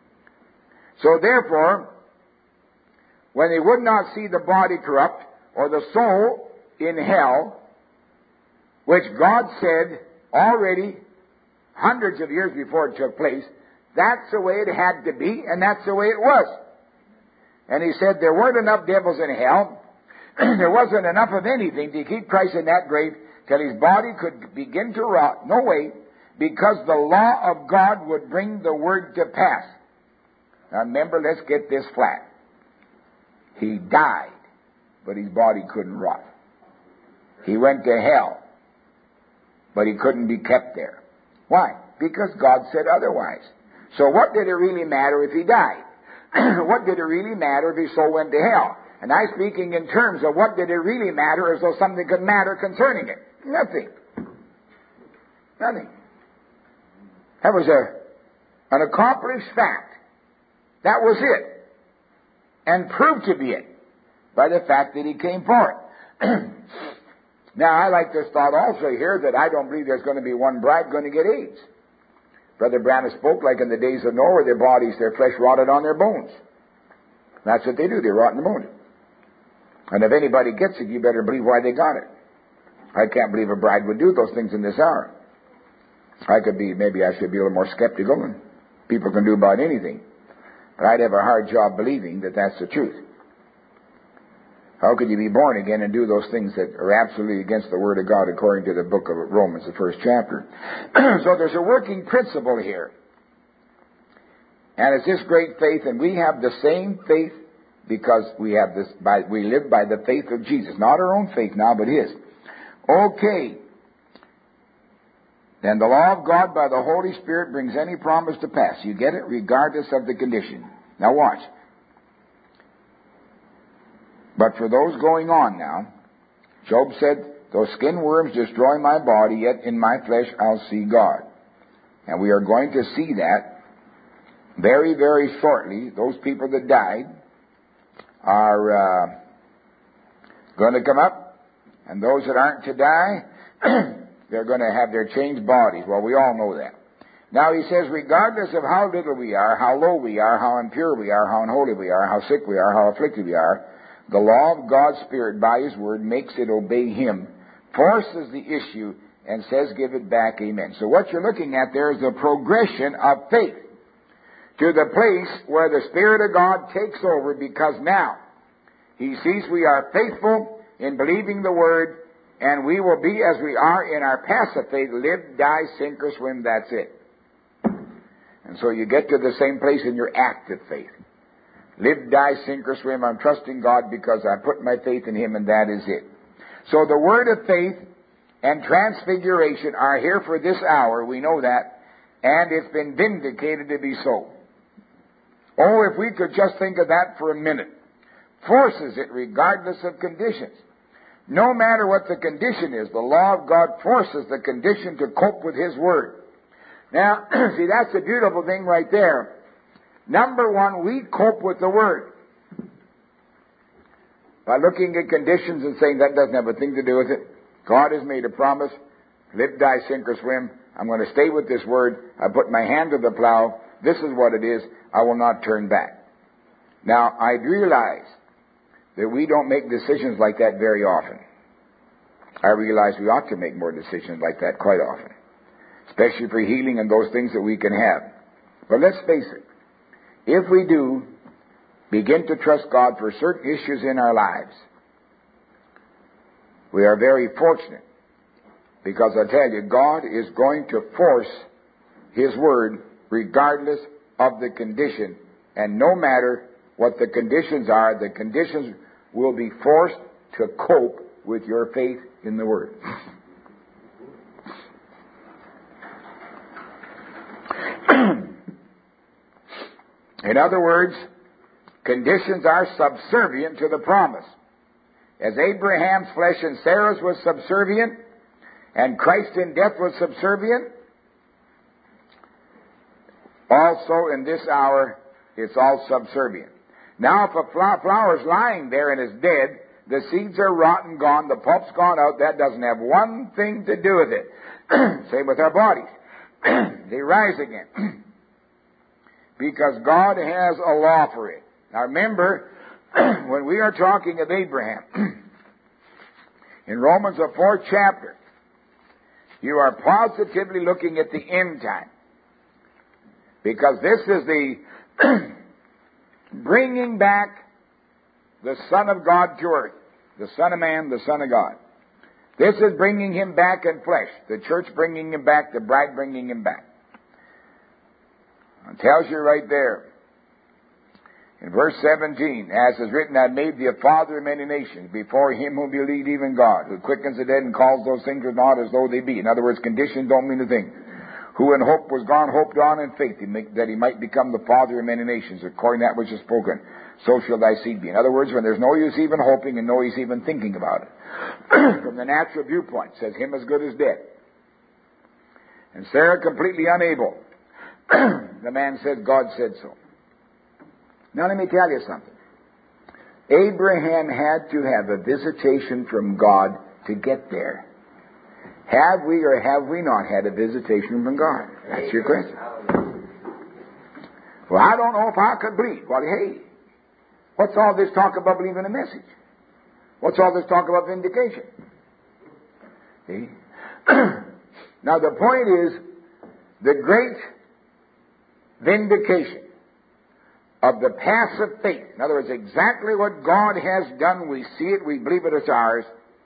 So therefore, when they would not see the body corrupt or the soul in hell, which God said already hundreds of years before it took place, that's the way it had to be, and that's the way it was. And he said there weren't enough devils in hell. There wasn't enough of anything to keep Christ in that grave till his body could begin to rot. No way, because the law of God would bring the word to pass. Now remember, let's get this flat. He died, but his body couldn't rot. He went to hell, but he couldn't be kept there. Why? Because God said otherwise. So what did it really matter if he died? What did it really matter if his soul went to hell? And I'm speaking in terms of what did it really matter, as though something could matter concerning it. Nothing. Nothing. That was a, an accomplished fact. That was it. And proved to be it by the fact that he came forth. Now, I like this thought also here that I don't believe there's going to be one bride going to get AIDS. Brother Branham spoke like in the days of Noah, their bodies, their flesh rotted on their bones. That's what they do. They rot in the bones. And if anybody gets it, you better believe why they got it. I can't believe a bride would do those things in this hour. I could be, maybe I should be a little more skeptical, and people can do about anything. But I'd have a hard job believing that that's the truth. How could you be born again and do those things that are absolutely against the Word of God according to the book of Romans, the first chapter? So there's a working principle here. And it's this great faith, and we have the same faith because we have this, by, we live by the faith of Jesus. Not our own faith now, but His. Okay. Then the law of God by the Holy Spirit brings any promise to pass. You get it? Regardless of the condition. Now watch. But for those going on now, Job said, though skin worms destroy my body, yet in my flesh I'll see God. And we are going to see that very, very shortly. Those people that died are uh, going to come up, and those that aren't to die, they're going to have their changed bodies. Well, we all know that. Now he says, regardless of how little we are, how low we are, how impure we are, how unholy we are, how sick we are, how afflicted we are, the law of God's Spirit by His Word makes it obey Him, forces the issue, and says, give it back, amen. So what you're looking at there is the progression of faith to the place where the Spirit of God takes over, because now He sees we are faithful in believing the Word, and we will be as we are in our passive faith, live, die, sink, or swim, that's it. And so you get to the same place in your active faith. Live, die, sink, or swim. I'm trusting God because I put my faith in Him, and that is it. So the word of faith and transfiguration are here for this hour. We know that. And it's been vindicated to be so. Oh, if we could just think of that for a minute. Forces it regardless of conditions. No matter what the condition is, the law of God forces the condition to cope with His Word. Now, see, that's the beautiful thing right there. Number one, we cope with the Word by looking at conditions and saying that doesn't have a thing to do with it. God has made a promise. Live, die, sink, or swim. I'm going to stay with this Word. I put my hand to the plow. This is what it is. I will not turn back. Now, I realize that we don't make decisions like that very often. I realize we ought to make more decisions like that quite often, especially for healing and those things that we can have. But let's face it. If we do begin to trust God for certain issues in our lives, we are very fortunate, because I tell you, God is going to force His Word regardless of the condition. And no matter what the conditions are, the conditions will be forced to cope with your faith in the Word. In other words, conditions are subservient to the promise. As Abraham's flesh and Sarah's was subservient, and Christ in death was subservient, also in this hour it's all subservient. Now if a flower is lying there and is dead, the seeds are rotten, gone, the pulp's gone out, that doesn't have one thing to do with it. Same with our bodies. They rise again. Because God has a law for it. Now remember, when we are talking of Abraham, in Romans the fourth chapter, you are positively looking at the end time. Because this is the bringing back the Son of God to earth. The Son of Man, the Son of God. This is bringing Him back in flesh. The church bringing Him back, the bride bringing Him back. It tells you right there, in verse seventeen, as is written, I made thee a father of many nations, before Him who believed, even God, who quickens the dead and calls those things as not as though they be. In other words, conditions don't mean a thing. Who in hope was gone, hoped on in faith, that He might become the father of many nations, according to that which is spoken. So shall thy seed be. In other words, when there's no use even hoping and no use even thinking about it. From the natural viewpoint, says Him as good as dead. And Sarah completely unable. The man said, God said so. Now let me tell you something. Abraham had to have a visitation from God to get there. Have we or have we not had a visitation from God? That's your question. Well, I don't know if I could believe. Well, hey, what's all this talk about believing a message? What's all this talk about vindication? See? Now the point is, the great vindication of the passive faith, in other words, exactly what God has done, we see it, we believe it is ours,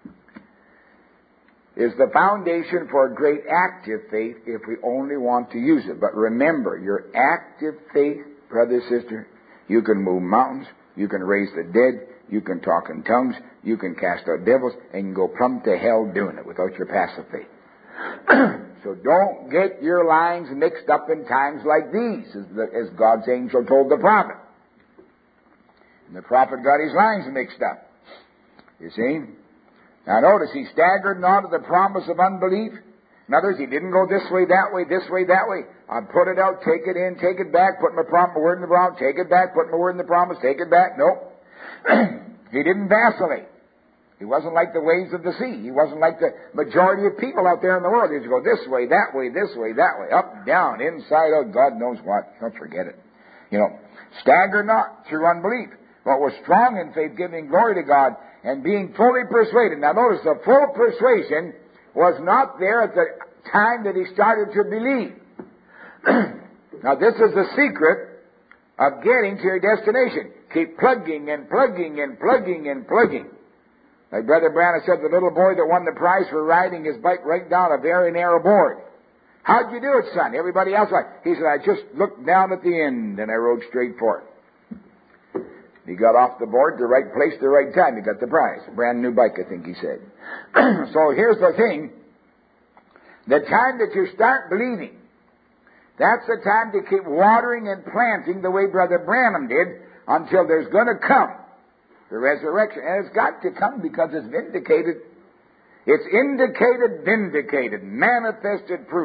is the foundation for a great active faith if we only want to use it. But remember, your active faith, brother, sister, you can move mountains, you can raise the dead, you can talk in tongues, you can cast out devils, and you can go plumb to hell doing it without your passive faith. So don't get your lines mixed up in times like these, as, the, as God's angel told the prophet. And the prophet got his lines mixed up. You see? Now notice, he staggered not at the promise of unbelief. In other words, he didn't go this way, that way, this way, that way. I put it out, take it in, take it back, put my, prom- my word in the promise, take it back, put my word in the promise, take it back. Nope. He didn't vacillate. He wasn't like the waves of the sea. He wasn't like the majority of people out there in the world. He used to go this way, that way, this way, that way, up, down, inside, out, God knows what. Don't forget it. You know, stagger not through unbelief, but was strong in faith, giving glory to God, and being fully persuaded. Now notice, the full persuasion was not there at the time that he started to believe. Now this is the secret of getting to your destination. Keep plugging and plugging and plugging and plugging. Like Brother Branham said, the little boy that won the prize for riding his bike right down a very narrow board. How'd you do it, son? Everybody else like, he said, I just looked down at the end and I rode straight for it. He got off the board, the right place, the right time. He got the prize. Brand new bike, I think he said. So here's the thing. The time that you start believing, that's the time to keep watering and planting the way Brother Branham did until there's going to come the resurrection. And it's got to come because it's vindicated. It's indicated, vindicated, manifested, proven.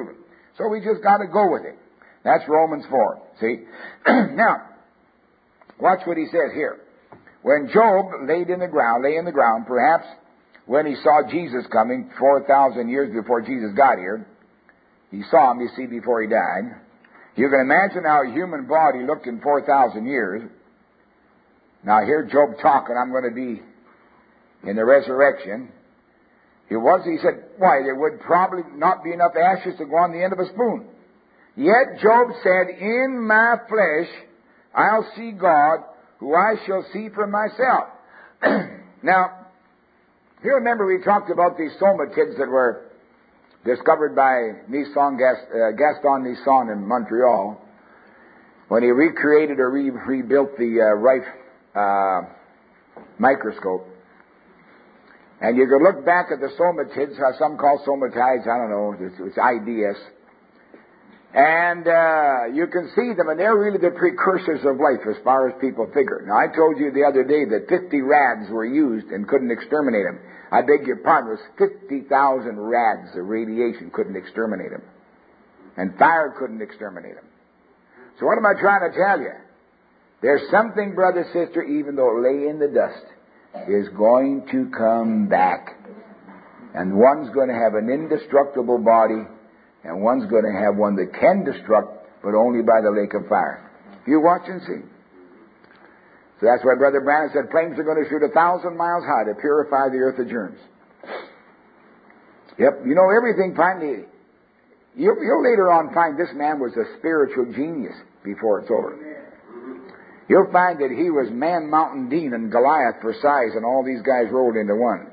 So we just got to go with it. That's Romans four. See? Now, watch what he says here. When Job laid in the ground, lay in the ground, perhaps when he saw Jesus coming four thousand years before Jesus got here, he saw him, you see, before he died. You can imagine how a human body looked in four thousand years. Now, here Job talking, I'm going to be in the resurrection. He was, he said, why, there would probably not be enough ashes to go on the end of a spoon. Yet Job said, in my flesh I'll see God, who I shall see for myself. Now, you remember we talked about these somatids that were discovered by Nissan, uh, Gaston Nissan in Montreal, when he recreated or re- rebuilt the uh, Rife uh, microscope. And you could look back at the somatids, uh, some call somatides, I don't know, it's, it's I D S. And uh, you can see them, and they're really the precursors of life as far as people figure. Now, I told you the other day that fifty rads were used and couldn't exterminate them. I beg your pardon, it was fifty thousand rads of radiation couldn't exterminate them. And fire couldn't exterminate them. So what am I trying to tell you? There's something, brother, sister, even though it lay in the dust, is going to come back. And one's going to have an indestructible body, and one's going to have one that can destruct, but only by the lake of fire. You watch and see. So that's why Brother Branham said flames are going to shoot a thousand miles high to purify the earth of germs. Yep, you know, everything finally, you'll, you'll later on find this man was a spiritual genius before it's over. You'll find that he was Man Mountain Dean and Goliath for size, and all these guys rolled into one.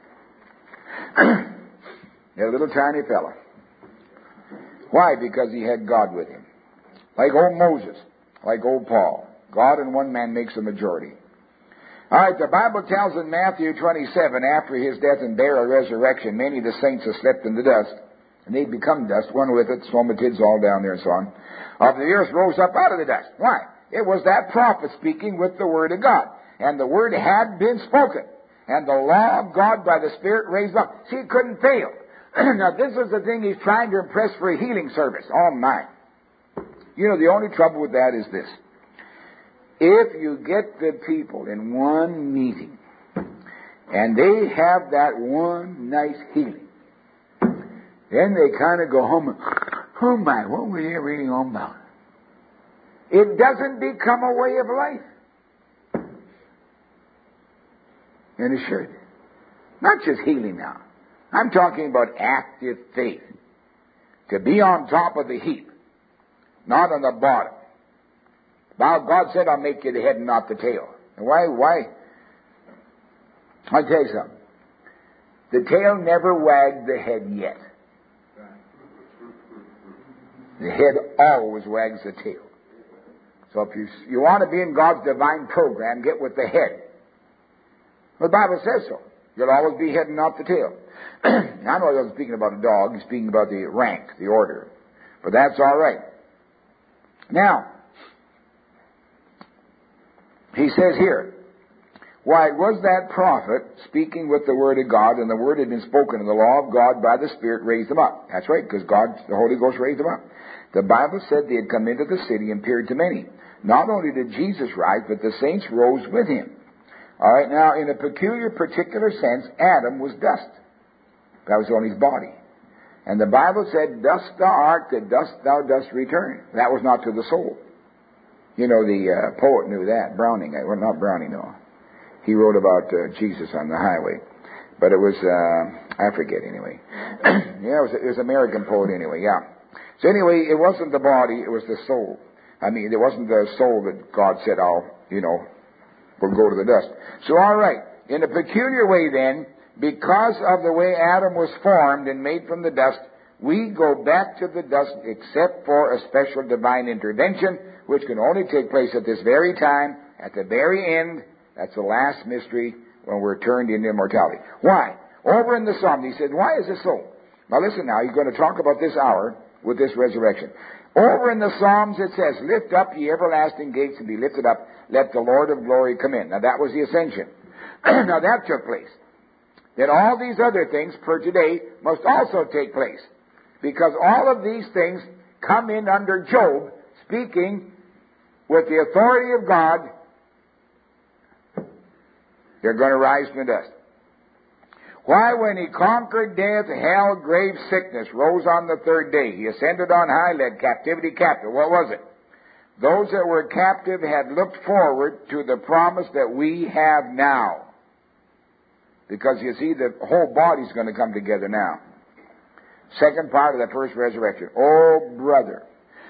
A little tiny fella. Why? Because he had God with him. Like old Moses, like old Paul. God and one man makes a majority. All right, the Bible tells in Matthew twenty-seven, after his death and burial and resurrection, many of the saints have slept in the dust, and they become dust, one with it, somatids all down there and so on. Of the earth rose up out of the dust. Why? It was that prophet speaking with the Word of God. And the Word had been spoken. And the law of God by the Spirit raised up. See, it couldn't fail. Now, this is the thing he's trying to impress for a healing service. Oh, my. You know, the only trouble with that is this. If you get the people in one meeting, and they have that one nice healing, then they kind of go home and, oh, my, what were they really on about? It doesn't become a way of life. And it should. Not just healing now. I'm talking about active faith. To be on top of the heap, not on the bottom. Now, God said, I'll make you the head and not the tail. And why? Why? I'll tell you something. The tail never wagged the head yet. The head always wags the tail. So if you, you want to be in God's divine program, get with the head. The Bible says so. You'll always be head and not the tail. I know I wasn't speaking about a dog. He's speaking about the rank, the order. But that's all right. Now, he says here, why, was that prophet speaking with the Word of God, and the Word had been spoken, and the law of God by the Spirit raised him up. That's right, because God, the Holy Ghost raised him up. The Bible said they had come into the city and appeared to many. Not only did Jesus rise, but the saints rose with him. All right, now, in a peculiar, particular sense, Adam was dust. That was on his body. And the Bible said, dust thou art, to dust thou dost return. That was not to the soul. You know, the uh, poet knew that. Browning, well, not Browning, no. He wrote about uh, Jesus on the highway. But it was, uh, I forget anyway. yeah, it was, it was an American poet anyway, yeah. So anyway, it wasn't the body, it was the soul. I mean, it wasn't the soul that God said, I'll, you know, we'll go to the dust. So all right, in a peculiar way then, because of the way Adam was formed and made from the dust, we go back to the dust except for a special divine intervention, which can only take place at this very time, at the very end. That's the last mystery when we're turned into immortality. Why? Over in the Psalms, he said, why is this so? Now listen now, he's going to talk about this hour with this resurrection. Over in the Psalms it says, lift up ye everlasting gates and be lifted up, let the Lord of glory come in. Now that was the ascension. Now that took place. Then all these other things for today must also take place. Because all of these things come in under Job, speaking with the authority of God. They're going to rise from the dust. Why, when he conquered death, hell, grave, sickness, rose on the third day, he ascended on high, led captivity captive. What was it? Those that were captive had looked forward to the promise that we have now. Because you see, the whole body's going to come together now. Second part of the first resurrection. Oh, brother.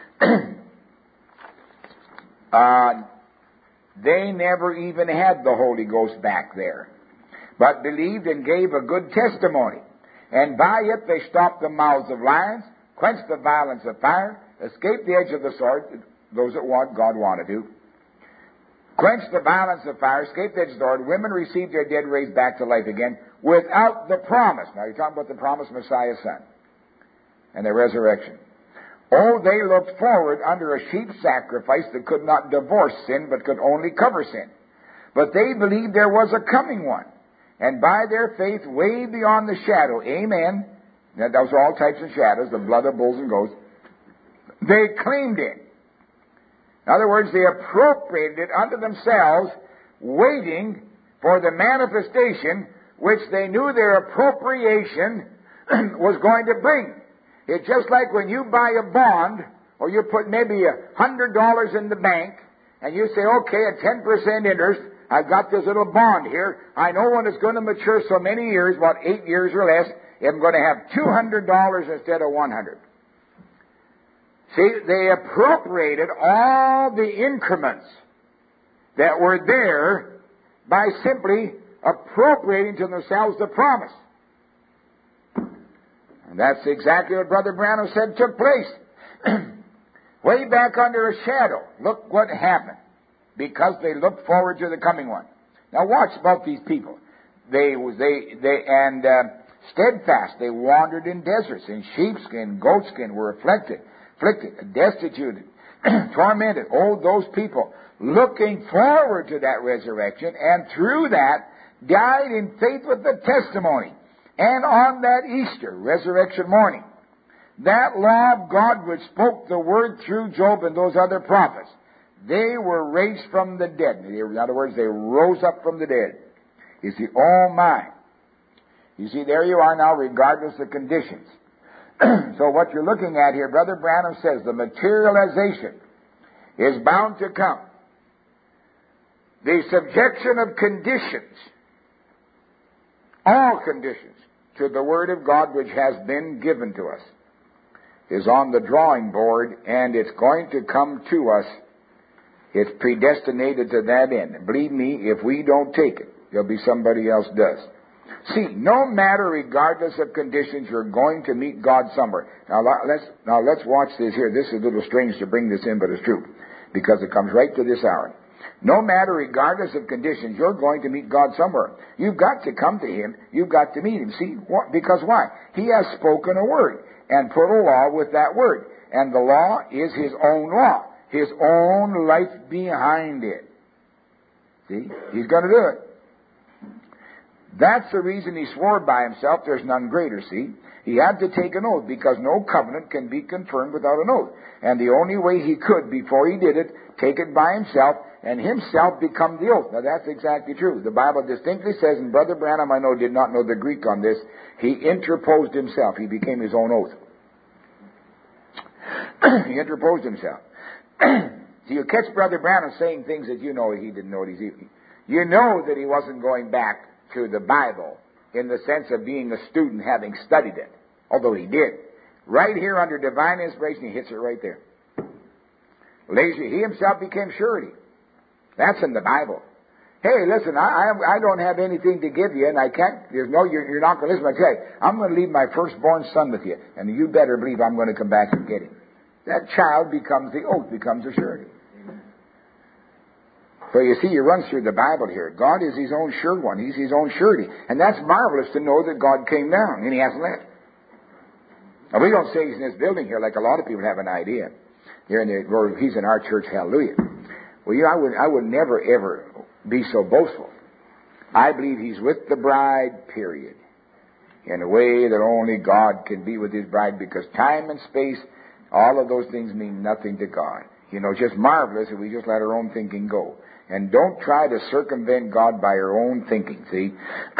uh, they never even had the Holy Ghost back there, but believed and gave a good testimony. And by it they stopped the mouths of lions, quenched the violence of fire, escaped the edge of the sword, those that want, God wanted to. Quenched the violence of fire, escaped the edge of the sword, women received their dead raised back to life again, without the promise. Now you're talking about the promise of Messiah's Son and the resurrection. Oh, they looked forward under a sheep sacrifice that could not divorce sin, but could only cover sin. But they believed there was a coming one. And by their faith, way beyond the shadow, amen, now, those are all types of shadows, the blood of bulls and goats, they claimed it. In other words, they appropriated it unto themselves, waiting for the manifestation which they knew their appropriation was going to bring. It's just like when you buy a bond, or you put maybe a hundred dollars in the bank, and you say, okay, at ten percent interest, I've got this little bond here. I know when it's going to mature so many years, about eight years or less, I'm going to have two hundred dollars instead of one hundred dollars. See, they appropriated all the increments that were there by simply appropriating to themselves the promise. And that's exactly what Brother Branham said took place. Way back under a shadow. Look what happened. Because they looked forward to the coming one. Now watch about these people. They, they, they, and uh, steadfast, they wandered in deserts, in sheepskin, goatskin, were afflicted, afflicted, destitute, tormented. Oh, those people looking forward to that resurrection, and through that died in faith with the testimony. And on that Easter, resurrection morning, that law of God which spoke the word through Job and those other prophets, they were raised from the dead. In other words, they rose up from the dead. You see, oh my. You see, there you are now, regardless of conditions. So what you're looking at here, Brother Branham says, the materialization is bound to come. The subjection of conditions, all conditions, to the Word of God which has been given to us, is on the drawing board, and it's going to come to us. It's predestinated to that end. Believe me, if we don't take it, there'll be somebody else does. See, no matter, regardless of conditions, you're going to meet God somewhere. Now let's now let's watch this here. This is a little strange to bring this in, but it's true, because it comes right to this hour. No matter, regardless of conditions, you're going to meet God somewhere. You've got to come to Him. You've got to meet Him. See, what? Because why? He has spoken a word and put a law with that word. And the law is His own law. His own life behind it. See? He's going to do it. That's the reason He swore by Himself. There's none greater, see? He had to take an oath, because no covenant can be confirmed without an oath. And the only way He could, before He did it, take it by Himself, and Himself become the oath. Now that's exactly true. The Bible distinctly says, and Brother Branham, I know, did not know the Greek on this, He interposed Himself. He became His own oath. He interposed Himself. So you catch Brother Branham saying things that you know He didn't know what He's eating. You know that he wasn't going back to the Bible in the sense of being a student having studied it, although he did. Right here under divine inspiration, he hits it right there. Lazy, he himself became surety. That's in the Bible. Hey, listen, I, I I don't have anything to give you, and I can't. There's no, you're, you're not going to listen. I say, I'm going to leave my firstborn son with you, and you better believe I'm going to come back and get him. That child becomes the oath, becomes a surety. So you see, you run through the Bible here. God is His own sure one. He's His own surety. And that's marvelous to know that God came down and He hasn't left. Now, we don't say He's in this building here like a lot of people have an idea. Here in the, or He's in our church, hallelujah. Well, you know, I would, I would never, ever be so boastful. I believe He's with the bride, period. in a way that only God can be with His bride, because time and space, all of those things mean nothing to God. You know, just marvelous if we just let our own thinking go. And don't try to circumvent God by your own thinking, see?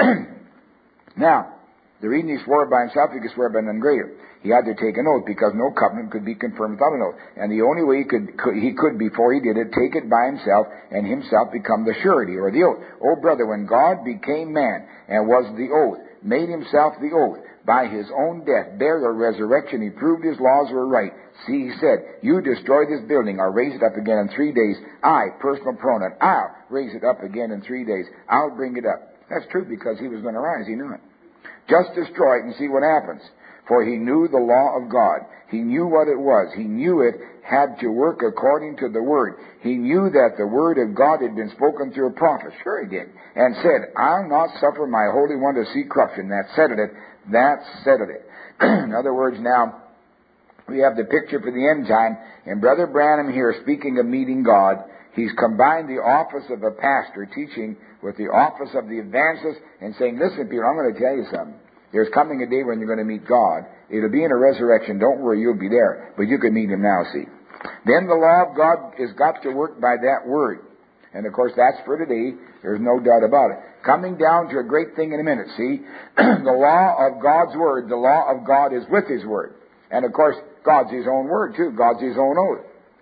Now, the reason he swore by himself, he could swear by none greater. He had to take an oath, because no covenant could be confirmed without an oath. And the only way he could, could, he could, before he did it, take it by himself, and himself become the surety, or the oath. Oh, brother, when God became man, and was the oath, made himself the oath, by his own death, burial, resurrection, he proved his laws were right. See, he said, you destroy this building, I'll raise it up again in three days. I, personal pronoun, I'll raise it up again in three days. I'll bring it up. That's true, because he was going to rise. He knew it. Just destroy it and see what happens. For he knew the law of God. He knew what it was. He knew it had to work according to the Word. He knew that the Word of God had been spoken through a prophet. Sure he did. And said, I'll not suffer my Holy One to see corruption. That settled it. That settled it. In other words, now, we have the picture for the end time. And Brother Branham here, speaking of meeting God, he's combined the office of a pastor teaching with the office of the evangelist and saying, listen, Peter, I'm going to tell you something. There's coming a day when you're going to meet God. It'll be in a resurrection. Don't worry, you'll be there. But you can meet Him now, see. Then the law of God has got to work by that Word. And, of course, that's for today. There's no doubt about it. Coming down to a great thing in a minute, see. The law of God's Word, the law of God is with His Word. And, of course, God's His own Word, too. God's His own oath.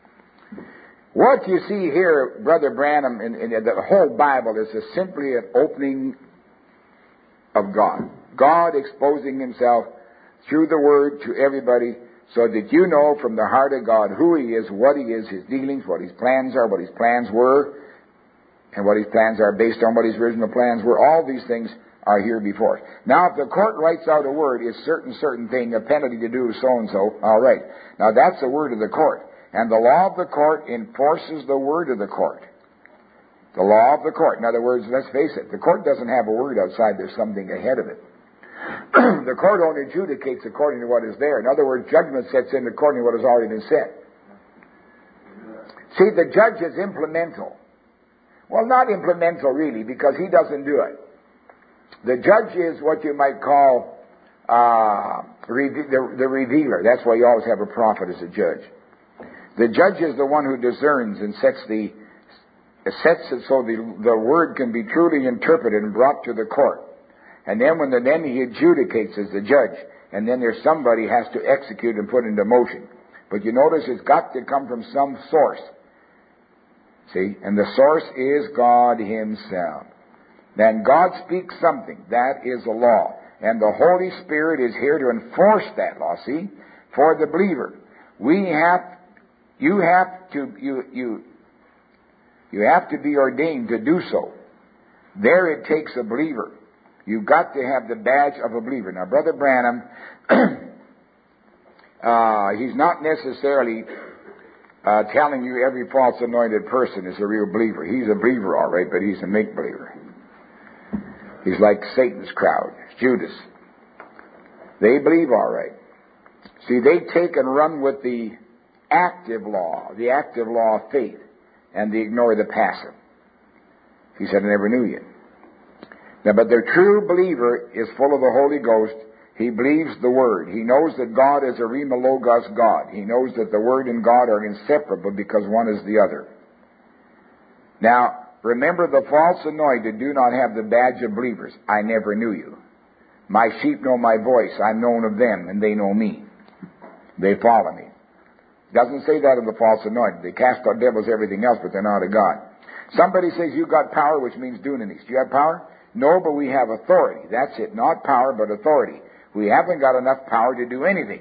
What you see here, Brother Branham, in, in the whole Bible is a simply an opening of God. God exposing Himself through the Word to everybody, so that you know from the heart of God who He is, what He is, His dealings, what His plans are, what His plans were, and what His plans are based on what His original plans were. All these things are here before us. Now, if the court writes out a word, is certain, certain thing, a penalty to do so-and-so, all right. Now, that's the word of the court. And the law of the court enforces the word of the court. The law of the court. In other words, let's face it, the court doesn't have a word outside. There's something ahead of it. The court only adjudicates according to what is there. In other words, judgment sets in according to what has already been said. See, the judge is implemental. Well, not implemental really, because he doesn't do it. The judge is what you might call uh, re- the, the revealer. That's why you always have a prophet as a judge. The judge is the one who discerns and sets the sets it so the, the word can be truly interpreted and brought to the court. And then when the, then he adjudicates as the judge, and then there's somebody has to execute and put into motion. But you notice it's got to come from some source. See? And the source is God Himself. Then God speaks something. That is a law. And the Holy Spirit is here to enforce that law, see? For the believer. We have, you have to, you, you, you have to be ordained to do so. There it takes a believer. You've got to have the badge of a believer. Now, Brother Branham, uh, he's not necessarily uh, telling you every false anointed person is a real believer. He's a believer, all right, but he's a make-believer. He's like Satan's crowd, Judas. They believe all right. See, they take and run with the active law, the active law of faith, and they ignore the passive. He said, I never knew you. Now, but the true believer is full of the Holy Ghost. He believes the Word. He knows that God is a Rima Logos God. He knows that the Word and God are inseparable because one is the other. Now, remember, the false anointed do not have the badge of believers. I never knew you. My sheep know my voice. I'm known of them, and they know me. They follow me. Doesn't say that of the false anointed. They cast out devils, everything else, but they're not of God. Somebody says, you got power, which means dunamis. Do you have power? No, but we have authority. That's it. Not power, but authority. We haven't got enough power to do anything.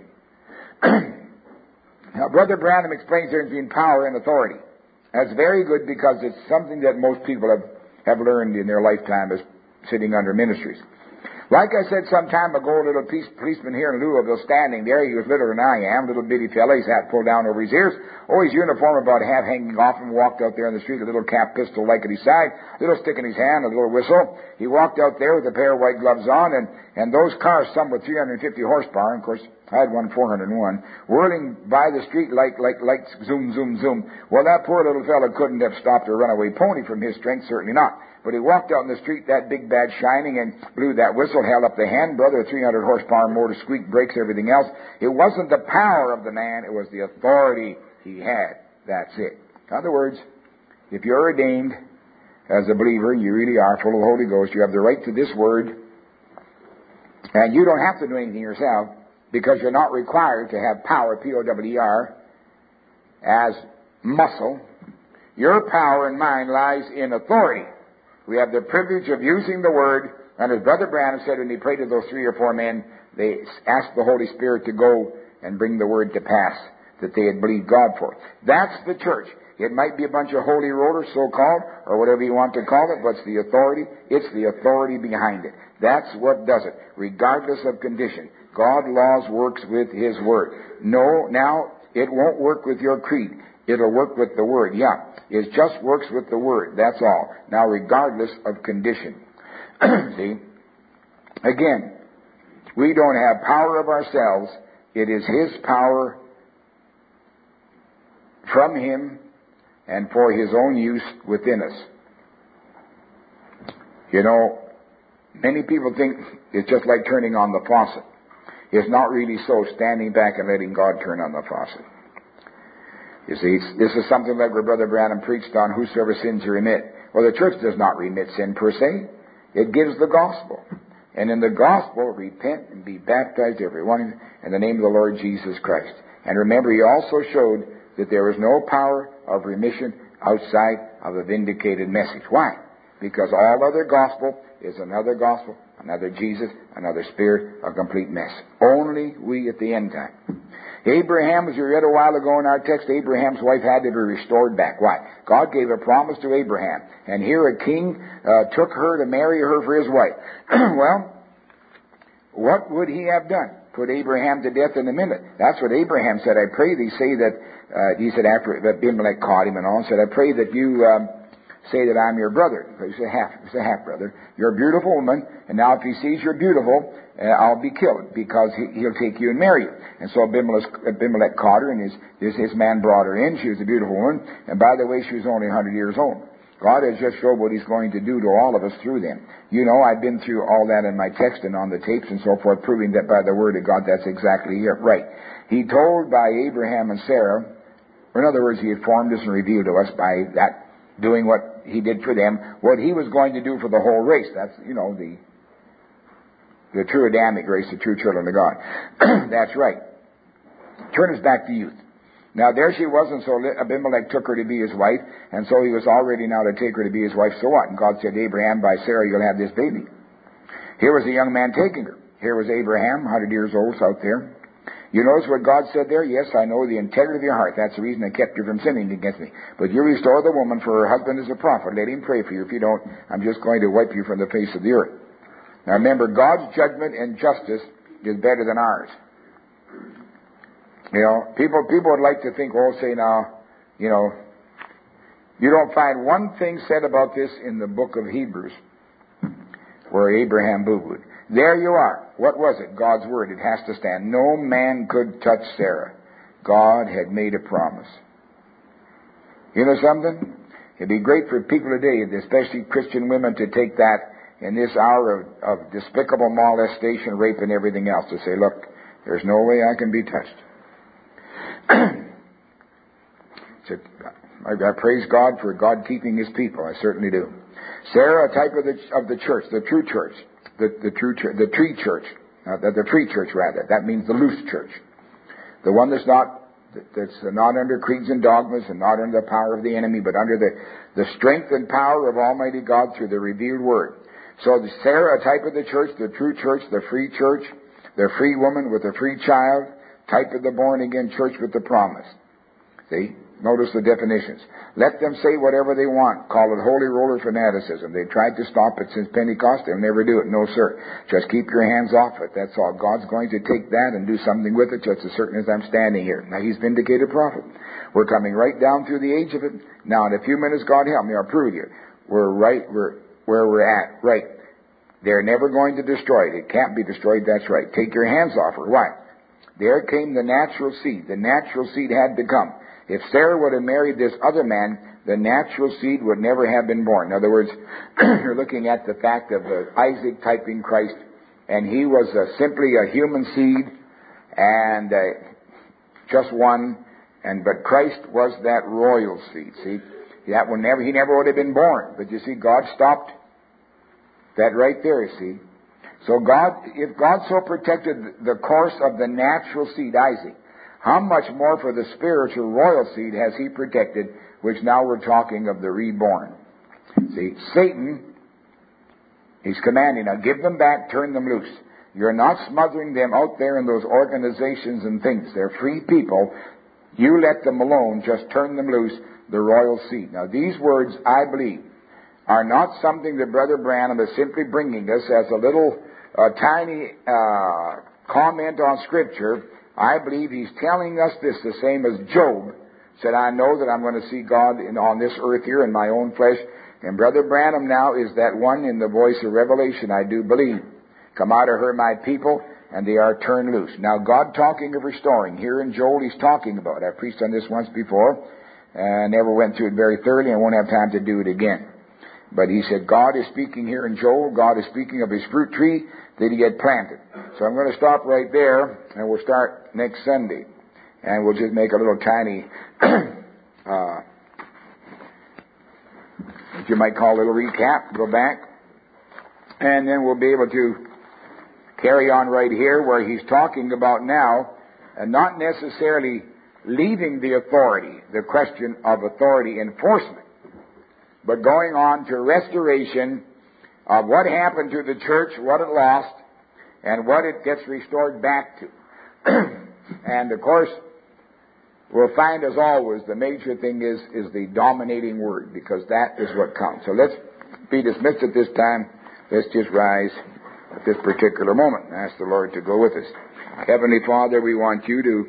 Now, Brother Branham explains there between power and authority. That's very good because it's something that most people have, have learned in their lifetime as sitting under ministries. Like I said some time ago, a little police, policeman here in Louisville standing there. He was littler than I am, little bitty fella. His hat pulled down over his ears. Oh, his uniform about half hanging off him. Walked out there in the street, a little cap pistol like at his side, a little stick in his hand, a little whistle. He walked out there with a pair of white gloves on, and, and those cars, some with three hundred fifty horsepower, and of course, I had one four hundred one, whirling by the street like, like, like, zoom, zoom, zoom. Well, that poor little fellow couldn't have stopped a runaway pony from his strength, certainly not. But he walked out in the street, that big bad shining, and blew that whistle, held up the hand, brother, three hundred horsepower motor, squeak, brakes, everything else. It wasn't the power of the man, it was the authority he had. That's it. In other words, if you're ordained as a believer, you really are full of the Holy Ghost, you have the right to this word, and you don't have to do anything yourself, because you're not required to have power, P O W E R, as muscle. Your power and mine lies in authority. We have the privilege of using the Word, and as Brother Branham said when he prayed to those three or four men, they asked the Holy Spirit to go and bring the Word to pass that they had believed God for. That's the church. It might be a bunch of holy rollers, so-called, or whatever you want to call it, but it's the authority. It's the authority behind it. That's what does it, regardless of condition. God laws works with His Word. No, now, it won't work with your creed. It'll work with the Word. Yeah, it just works with the Word. That's all. Now, regardless of condition. See? Again, we don't have power of ourselves. It is His power from Him and for His own use within us. You know, many people think it's just like turning on the faucet. It's not really so, standing back and letting God turn on the faucet. You see, this is something like where Brother Branham preached on, whosoever sins you remit. Well, the church does not remit sin per se. It gives the gospel. And in the gospel, repent and be baptized, every one of you, in the name of the Lord Jesus Christ. And remember, He also showed that there is no power of remission outside of a vindicated message. Why? Because all other gospel is another gospel, another Jesus, another Spirit, a complete mess. Only we at the end time. Abraham, as we read a while ago in our text, Abraham's wife had to be restored back. Why? God gave a promise to Abraham. And here a king uh, took her to marry her for his wife. Well, what would he have done? Put Abraham to death in a minute. That's what Abraham said. I pray thee say that, uh, he said after Abimelech caught him and all, said, I pray that you um, say that I'm your brother. He's a half, he's a half brother. You're a beautiful woman, and now if he sees you're beautiful, uh, I'll be killed, because he, he'll take you and marry you. And so Abimelech, Abimelech caught her, and his, his, his man brought her in. She was a beautiful woman, and by the way, she was only one hundred years old. God has just showed what He's going to do to all of us through them. You know, I've been through all that in my text and on the tapes and so forth, proving that by the Word of God, that's exactly here. Right. He told by Abraham and Sarah, or in other words, He informed us and revealed to us by that, doing what He did for them, what He was going to do for the whole race. That's, you know, the the true Adamic race, the true children of God. That's right. Turn us back to youth. Now there she was, and so Abimelech took her to be his wife, and so he was all ready now to take her to be his wife. So what? And God said to Abraham, by Sarah you'll have this baby. Here was a young man taking her. Here was Abraham, one hundred years old, out there. You notice what God said there? Yes, I know the integrity of your heart. That's the reason I kept you from sinning against me. But you restore the woman, for her husband is a prophet. Let him pray for you. If you don't, I'm just going to wipe you from the face of the earth. Now remember, God's judgment and justice is better than ours. You know, people people would like to think, oh, say now, you know, you don't find one thing said about this in the book of Hebrews, where Abraham boo-booed. There you are. What was it? God's Word. It has to stand. No man could touch Sarah. God had made a promise. You know something? It'd be great for people today, especially Christian women, to take that in this hour of, of despicable molestation, rape, and everything else, to say, look, there's no way I can be touched. So, I, I praise God for God keeping His people. I certainly do. Sarah, a type of the of the church, the true church, the the true church, the tree church, uh, the, the free church rather. That means the loose church, the one that's not that's not under creeds and dogmas and not under the power of the enemy, but under the the strength and power of Almighty God through the revealed Word. So, the Sarah, a type of the church, the true church, the free church, the free woman with a free child. Type of the born-again church with the promise. See? Notice the definitions. Let them say whatever they want. Call it holy roller fanaticism. They've tried to stop it since Pentecost. They'll never do it. No, sir. Just keep your hands off it. That's all. God's going to take that and do something with it just as certain as I'm standing here. Now, He's vindicated prophet. We're coming right down through the age of it. Now, in a few minutes, God help me, I'll prove you. We're right we're, where we're at. Right. They're never going to destroy it. It can't be destroyed. That's right. Take your hands off her. Why? there came the natural seed. The natural seed had to come. If Sarah would have married this other man, the natural seed would never have been born. In other words, you're looking at the fact of uh, Isaac typing Christ, and he was uh, simply a human seed, and uh, just one, and but Christ was that royal seed. See, that one never, he never would have been born. But you see, God stopped that right there, you see. So God, if God so protected the course of the natural seed, Isaac, how much more for the spiritual royal seed has he protected, which now we're talking of the reborn. See, Satan, he's commanding, now give them back, turn them loose. You're not smothering them out there in those organizations and things. They're free people. You let them alone, just turn them loose, the royal seed. Now these words, I believe, are not something that Brother Branham is simply bringing us as a little uh, tiny uh, comment on Scripture. I believe he's telling us this the same as Job said, I know that I'm going to see God in, on this earth here in my own flesh. And Brother Branham now is that one in the voice of revelation, I do believe. Come out of her, my people, and they are turned loose. Now, God talking of restoring. Here in Joel, he's talking about it. I've preached on this once before. I uh, never went through it very thoroughly and won't have time to do it again. But he said, God is speaking here in Joel. God is speaking of his fruit tree that he had planted. So I'm going to stop right there, and we'll start next Sunday. And we'll just make a little tiny, uh, what you might call a little recap, go back. And then we'll be able to carry on right here where he's talking about now, and not necessarily leaving the authority, the question of authority enforcement, but going on to restoration of what happened to the church, what it lost, and what it gets restored back to. And of course, we'll find, as always, the major thing is, is the dominating word, because that is what counts. So let's be dismissed at this time. Let's just rise at this particular moment and ask the Lord to go with us. Heavenly Father, we want you to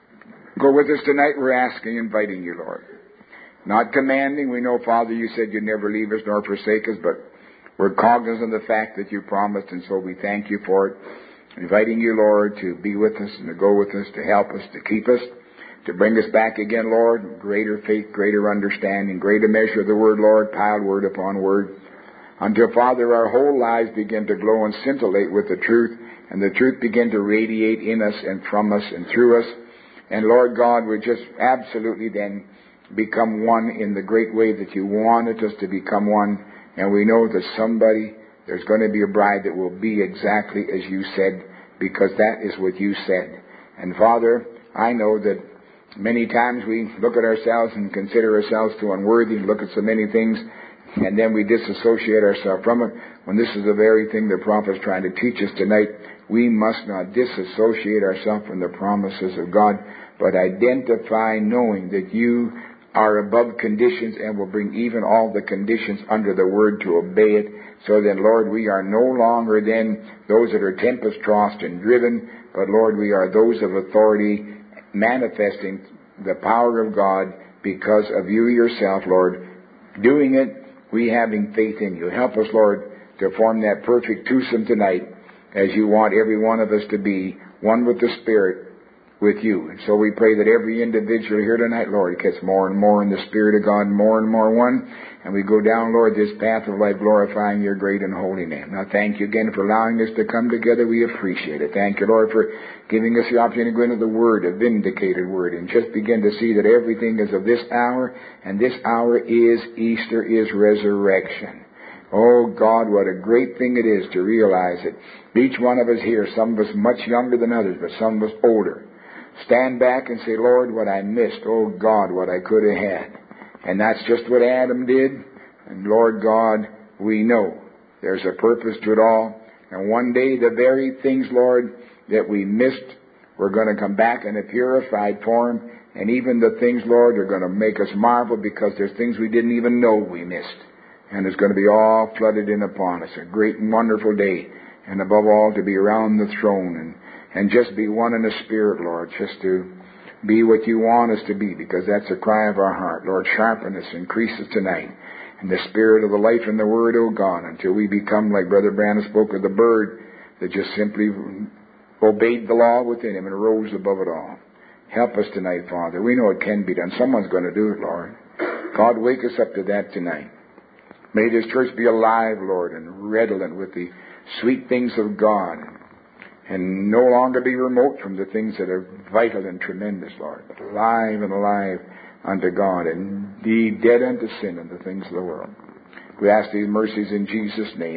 go with us tonight. We're asking, inviting you, Lord. Not commanding. We know, Father, you said you'd never leave us nor forsake us, but we're cognizant of the fact that you promised, and so we thank you for it. Inviting you, Lord, to be with us and to go with us, to help us, to keep us, to bring us back again, Lord, greater faith, greater understanding, greater measure of the Word, Lord, piled word upon word, until, Father, our whole lives begin to glow and scintillate with the truth, and the truth begin to radiate in us and from us and through us. And, Lord God, we just absolutely then become one in the great way that you wanted us to become one. And we know that somebody, there's going to be a bride that will be exactly as you said, because that is what you said. And, Father, I know that many times we look at ourselves and consider ourselves too unworthy and look at so many things, and then we disassociate ourselves from it, when this is the very thing the prophet is trying to teach us tonight. We must not disassociate ourselves from the promises of God, but identify knowing that you are above conditions and will bring even all the conditions under the word to obey it. So then, Lord, we are no longer then those that are tempest-tossed and driven, but, Lord, we are those of authority manifesting the power of God because of you yourself, Lord, doing it, we having faith in you. Help us, Lord, to form that perfect twosome tonight as you want every one of us to be, one with the Spirit, with you. And so we pray that every individual here tonight, Lord, gets more and more in the Spirit of God, more and more one, and we go down, Lord, this path of life glorifying your great and holy name. Now thank you again for allowing us to come together. We appreciate it. Thank you, Lord, for giving us the opportunity to go into the Word, a vindicated Word, and just begin to see that everything is of this hour, and this hour is Easter, is resurrection. Oh, God, what a great thing it is to realize it. Each one of us here, some of us much younger than others, but some of us older, stand back and say, Lord, what I missed, oh, God, what I could have had. And that's just what Adam did. And, Lord God, we know there's a purpose to it all. And one day the very things, Lord, that we missed, we're going to come back in a purified form. And even the things, Lord, are going to make us marvel because there's things we didn't even know we missed. And it's going to be all flooded in upon us. A great and wonderful day. And above all, to be around the throne and, and just be one in the Spirit, Lord. Just to be what you want us to be, because that's the cry of our heart. Lord, sharpen us, increase us tonight. In the Spirit of the life and the Word, O God, until we become, like Brother Branham spoke of the bird, that just simply obeyed the law within him and rose above it all. Help us tonight, Father. We know it can be done. Someone's going to do it, Lord. God, wake us up to that tonight. May this church be alive, Lord, and redolent with the sweet things of God, and no longer be remote from the things that are vital and tremendous, Lord, but alive and alive unto God, and be dead unto sin and the things of the world. We ask these mercies in Jesus' name.